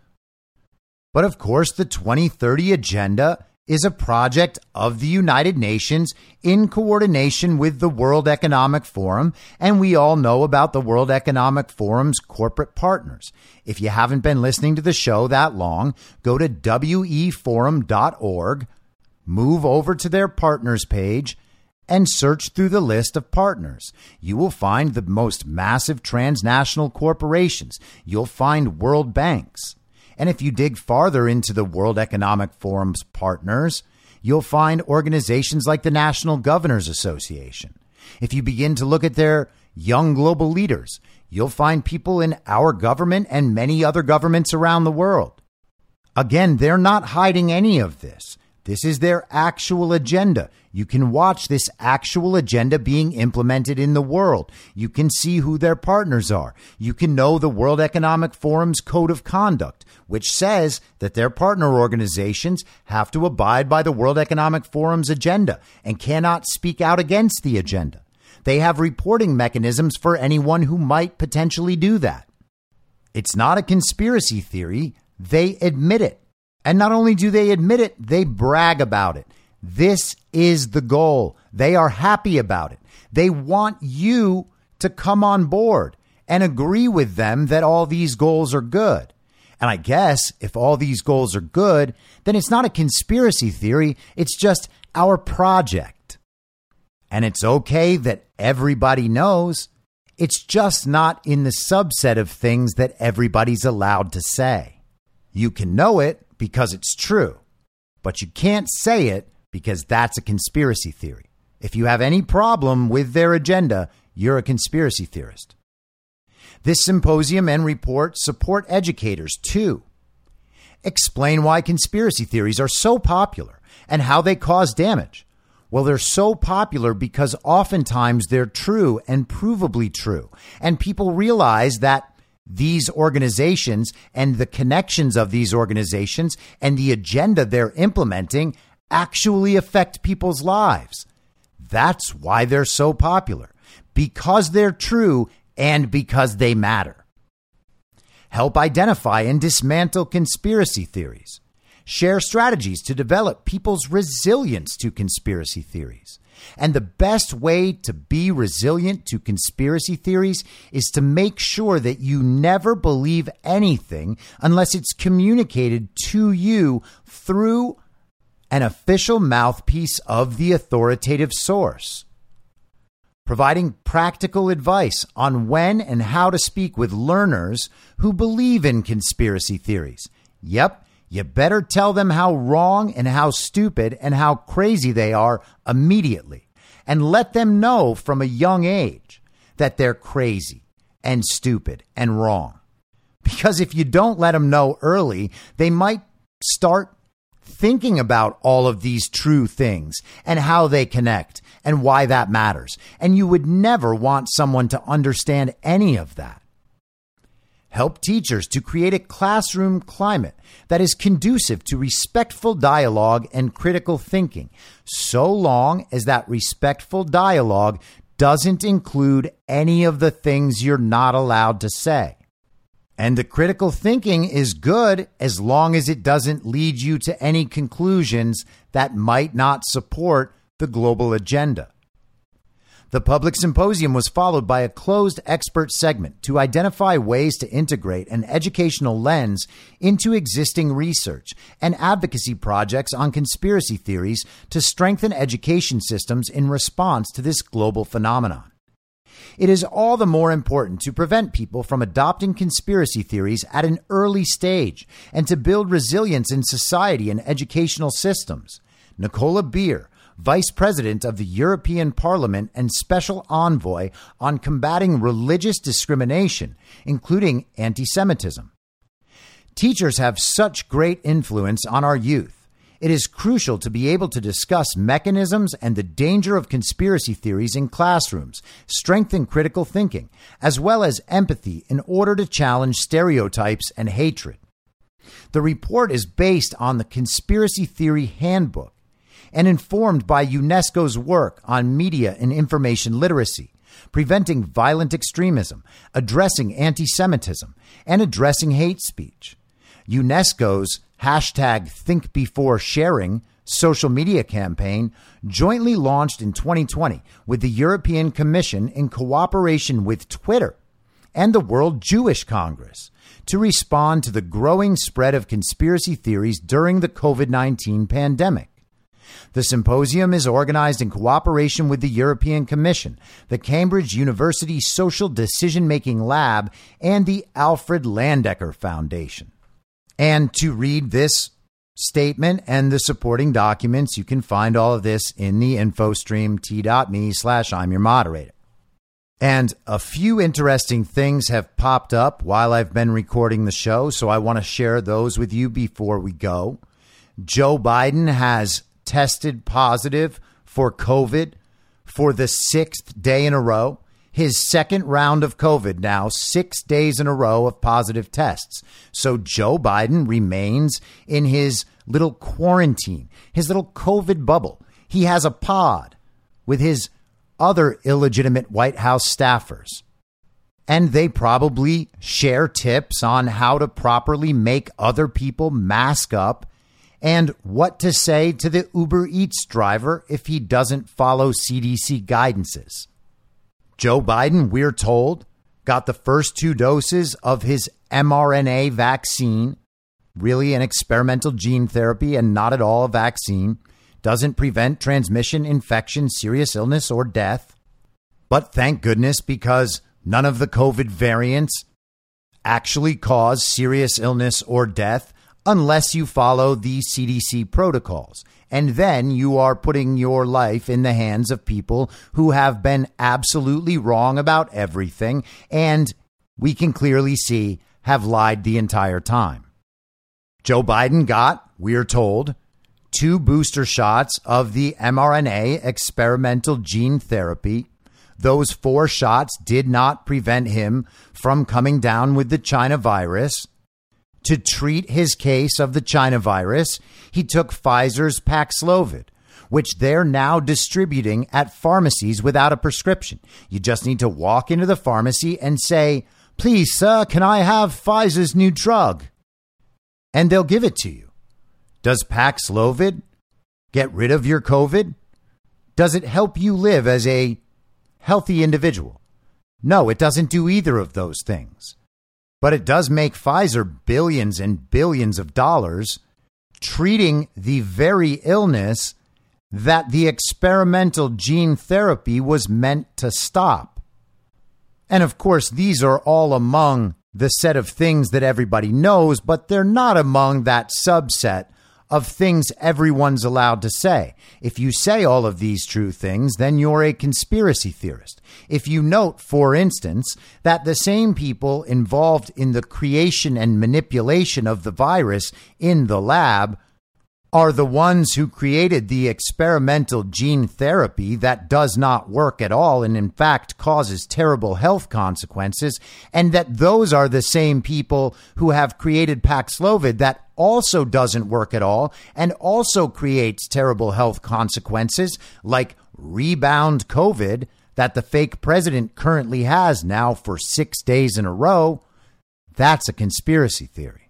But of course, the twenty thirty Agenda is a project of the United Nations in coordination with the World Economic Forum, and we all know about the World Economic Forum's corporate partners. If you haven't been listening to the show that long, go to W E forum dot org, move over to their partners page, and search through the list of partners. You will find the most massive transnational corporations. You'll find world banks. And if you dig farther into the World Economic Forum's partners, you'll find organizations like the National Governors Association. If you begin to look at their young global leaders, you'll find people in our government and many other governments around the world. Again, they're not hiding any of this. This is their actual agenda. You can watch this actual agenda being implemented in the world. You can see who their partners are. You can know the World Economic Forum's Code of Conduct, which says that their partner organizations have to abide by the World Economic Forum's agenda and cannot speak out against the agenda. They have reporting mechanisms for anyone who might potentially do that. It's not a conspiracy theory. They admit it. And not only do they admit it, they brag about it. This is the goal. They are happy about it. They want you to come on board and agree with them that all these goals are good. And I guess if all these goals are good, then it's not a conspiracy theory. It's just our project. And it's okay that everybody knows. It's just not in the subset of things that everybody's allowed to say. You can know it because it's true, but you can't say it because that's a conspiracy theory. If you have any problem with their agenda, you're a conspiracy theorist. This symposium and report support educators too. Explain why conspiracy theories are so popular and how they cause damage. Well, they're so popular because oftentimes they're true and provably true. And people realize that these organizations and the connections of these organizations and the agenda they're implementing actually affect people's lives. That's why they're so popular, because they're true and because they matter. Help identify and dismantle conspiracy theories. Share strategies to develop people's resilience to conspiracy theories. And the best way to be resilient to conspiracy theories is to make sure that you never believe anything unless it's communicated to you through an official mouthpiece of the authoritative source. Providing practical advice on when and how to speak with learners who believe in conspiracy theories. Yep, you better tell them how wrong and how stupid and how crazy they are immediately. And let them know from a young age that they're crazy and stupid and wrong. Because if you don't let them know early, they might start thinking about all of these true things and how they connect and why that matters. And you would never want someone to understand any of that. Help teachers to create a classroom climate that is conducive to respectful dialogue and critical thinking, so long as that respectful dialogue doesn't include any of the things you're not allowed to say. And the critical thinking is good as long as it doesn't lead you to any conclusions that might not support the global agenda. The public symposium was followed by a closed expert segment to identify ways to integrate an educational lens into existing research and advocacy projects on conspiracy theories to strengthen education systems in response to this global phenomenon. It is all the more important to prevent people from adopting conspiracy theories at an early stage and to build resilience in society and educational systems. Nicola Beer, Vice President of the European Parliament and Special Envoy on combating religious discrimination, including anti-Semitism. Teachers have such great influence on our youth. It is crucial to be able to discuss mechanisms and the danger of conspiracy theories in classrooms, strengthen critical thinking, as well as empathy in order to challenge stereotypes and hatred. The report is based on the Conspiracy Theory Handbook and informed by UNESCO's work on media and information literacy, preventing violent extremism, addressing anti-Semitism, and addressing hate speech. UNESCO's hashtag Think Before Sharing social media campaign, jointly launched in twenty twenty with the European Commission in cooperation with Twitter and the World Jewish Congress, to respond to the growing spread of conspiracy theories during the covid nineteen pandemic. The symposium is organized in cooperation with the European Commission, the Cambridge University Social Decision-Making Lab, and the Alfred Landecker Foundation. And to read this statement and the supporting documents, you can find all of this in the info stream, t.me slash I'm your moderator. And a few interesting things have popped up while I've been recording the show, so I want to share those with you before we go. Joe Biden has tested positive for COVID for the sixth day in a row. His second round of COVID now, six days in a row of positive tests. So Joe Biden remains in his little quarantine, his little COVID bubble. He has a pod with his other illegitimate White House staffers. And they probably share tips on how to properly make other people mask up and what to say to the Uber Eats driver if he doesn't follow C D C guidances. Joe Biden, we're told, got the first two doses of his mRNA vaccine, really an experimental gene therapy and not at all a vaccine, doesn't prevent transmission, infection, serious illness, or death. But thank goodness, because none of the COVID variants actually cause serious illness or death unless you follow the C D C protocols. And then you are putting your life in the hands of people who have been absolutely wrong about everything, and we can clearly see have lied the entire time. Joe Biden got, we're told, two booster shots of the mRNA experimental gene therapy. Those four shots did not prevent him from coming down with the China virus. To treat his case of the China virus, he took Pfizer's Paxlovid, which they're now distributing at pharmacies without a prescription. You just need to walk into the pharmacy and say, "Please, sir, can I have Pfizer's new drug?" And they'll give it to you. Does Paxlovid get rid of your COVID? Does it help you live as a healthy individual? No, it doesn't do either of those things. But it does make Pfizer billions and billions of dollars treating the very illness that the experimental gene therapy was meant to stop. And of course, these are all among the set of things that everybody knows, but they're not among that subset of things everyone's allowed to say. If you say all of these true things, then you're a conspiracy theorist. If you note, for instance, that the same people involved in the creation and manipulation of the virus in the lab are the ones who created the experimental gene therapy that does not work at all and in fact causes terrible health consequences, and that those are the same people who have created Paxlovid that also doesn't work at all and also creates terrible health consequences like rebound COVID that the fake president currently has now for six days in a row. That's a conspiracy theory.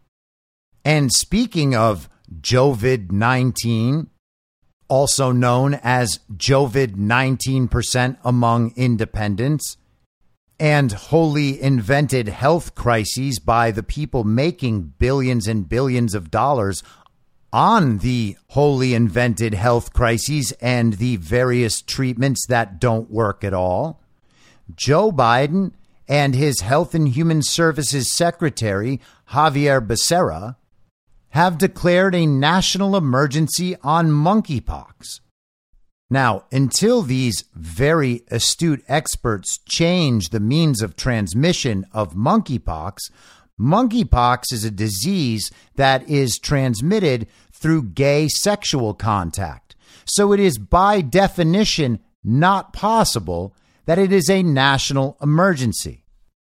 And speaking of Jovid nineteen, also known as Jovid nineteen percent among independents, and wholly invented health crises by the people making billions and billions of dollars on the wholly invented health crises and the various treatments that don't work at all, Joe Biden and his Health and Human Services Secretary, Xavier Becerra, have declared a national emergency on monkeypox. Now, until these very astute experts change the means of transmission of monkeypox, monkeypox is a disease that is transmitted through gay sexual contact. So it is by definition not possible that it is a national emergency.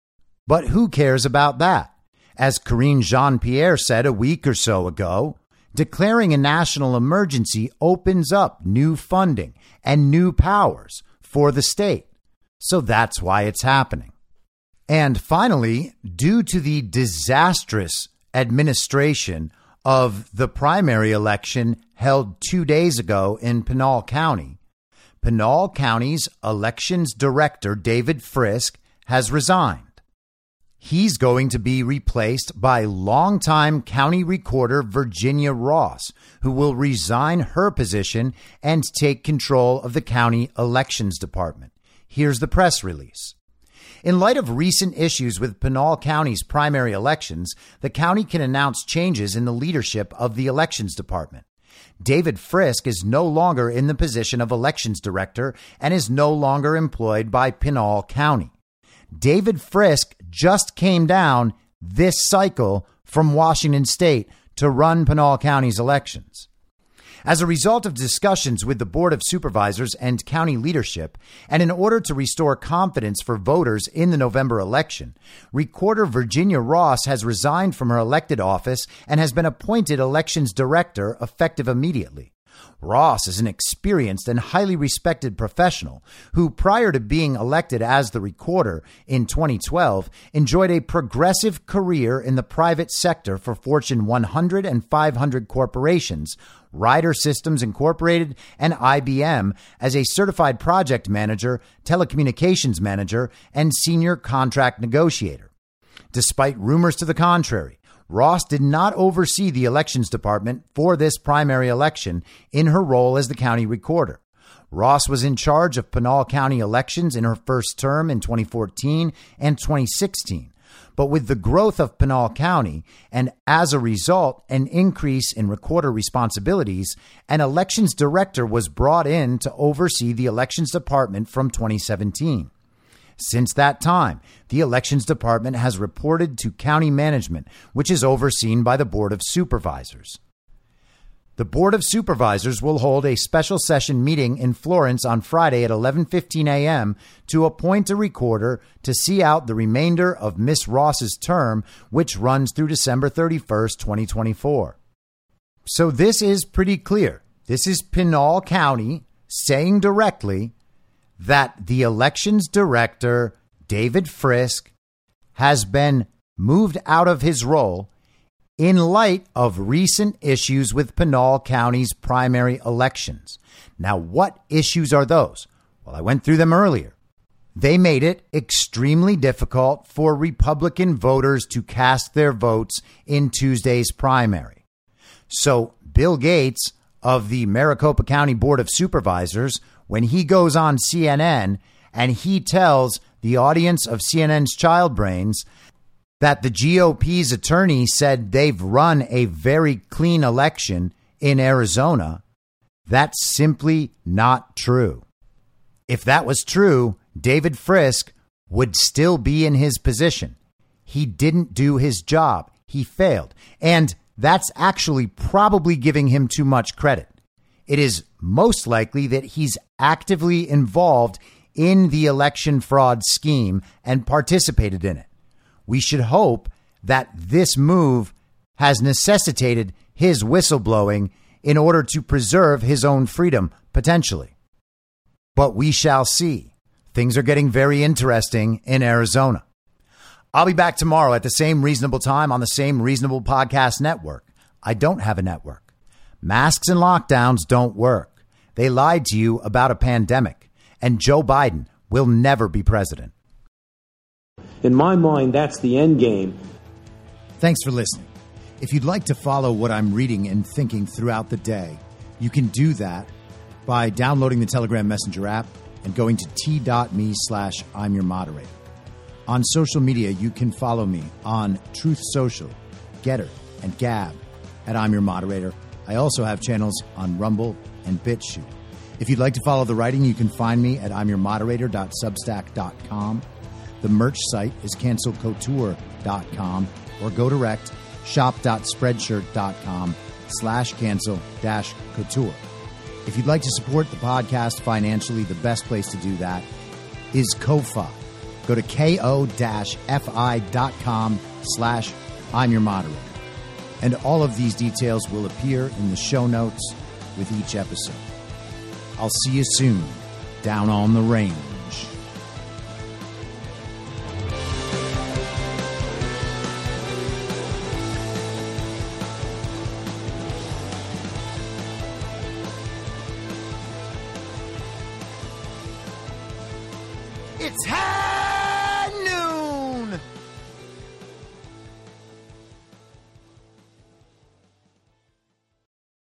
But who cares about that? As Karine Jean-Pierre said a week or so ago, declaring a national emergency opens up new funding and new powers for the state. So that's why it's happening. And finally, due to the disastrous administration of the primary election held two days ago in Pinal County, Pinal County's elections director, David Frisk, has resigned. He's going to be replaced by longtime county recorder Virginia Ross, who will resign her position and take control of the county elections department. Here's the press release. In light of recent issues with Pinal County's primary elections, the county can announce changes in the leadership of the elections department. David Frisk is no longer in the position of elections director and is no longer employed by Pinal County. David Frisk just came down this cycle from Washington State to run Pinal County's elections. As a result of discussions with the Board of Supervisors and county leadership, and in order to restore confidence for voters in the November election, Recorder Virginia Ross has resigned from her elected office and has been appointed elections director effective immediately. Ross is an experienced and highly respected professional who, prior to being elected as the recorder in twenty twelve, enjoyed a progressive career in the private sector for Fortune one hundred and five hundred corporations, Ryder Systems Incorporated, and I B M as a certified project manager, telecommunications manager, and senior contract negotiator. Despite rumors to the contrary, Ross did not oversee the elections department for this primary election in her role as the county recorder. Ross was in charge of Pinal County elections in her first term in twenty fourteen and twenty sixteen. But with the growth of Pinal County and as a result, an increase in recorder responsibilities, an elections director was brought in to oversee the elections department from twenty seventeen. Since that time, the elections department has reported to county management, which is overseen by the Board of Supervisors. The Board of Supervisors will hold a special session meeting in Florence on Friday at eleven fifteen a.m. to appoint a recorder to see out the remainder of Miss Ross's term, which runs through December thirty-first, twenty twenty-four. So this is pretty clear. This is Pinal County saying directly that the elections director, David Frisk, has been moved out of his role in light of recent issues with Pinal County's primary elections. Now, what issues are those? Well, I went through them earlier. They made it extremely difficult for Republican voters to cast their votes in Tuesday's primary. So Bill Gates of the Maricopa County Board of Supervisors, when he goes on C N N and he tells the audience of C N N's Child Brains that the G O P's attorney said they've run a very clean election in Arizona, that's simply not true. If that was true, David Frisk would still be in his position. He didn't do his job. He failed. And that's actually probably giving him too much credit. It is most likely that he's actively involved in the election fraud scheme and participated in it. We should hope that this move has necessitated his whistleblowing in order to preserve his own freedom, potentially. But we shall see. Things are getting very interesting in Arizona. I'll be back tomorrow at the same reasonable time on the same reasonable podcast network. I don't have a network. Masks and lockdowns don't work. They lied to you about a pandemic, and Joe Biden will never be president. In my mind, that's the end game. Thanks for listening. If you'd like to follow what I'm reading and thinking throughout the day, you can do that by downloading the Telegram Messenger app and going to t.me slash I'm your moderator. On social media, you can follow me on Truth Social, Getter, and Gab at I'm your moderator. I also have channels on Rumble and BitChute. If you'd like to follow the writing, you can find me at I'm your moderator dot substack dot com. The merch site is cancel couture dot com or go direct shop.spreadshirt.com slash cancel dash couture. If you'd like to support the podcast financially, the best place to do that is Ko-Fi. Go to ko-fi.com slash I'm your moderator. And all of these details will appear in the show notes with each episode. I'll see you soon down on the range. It's happening!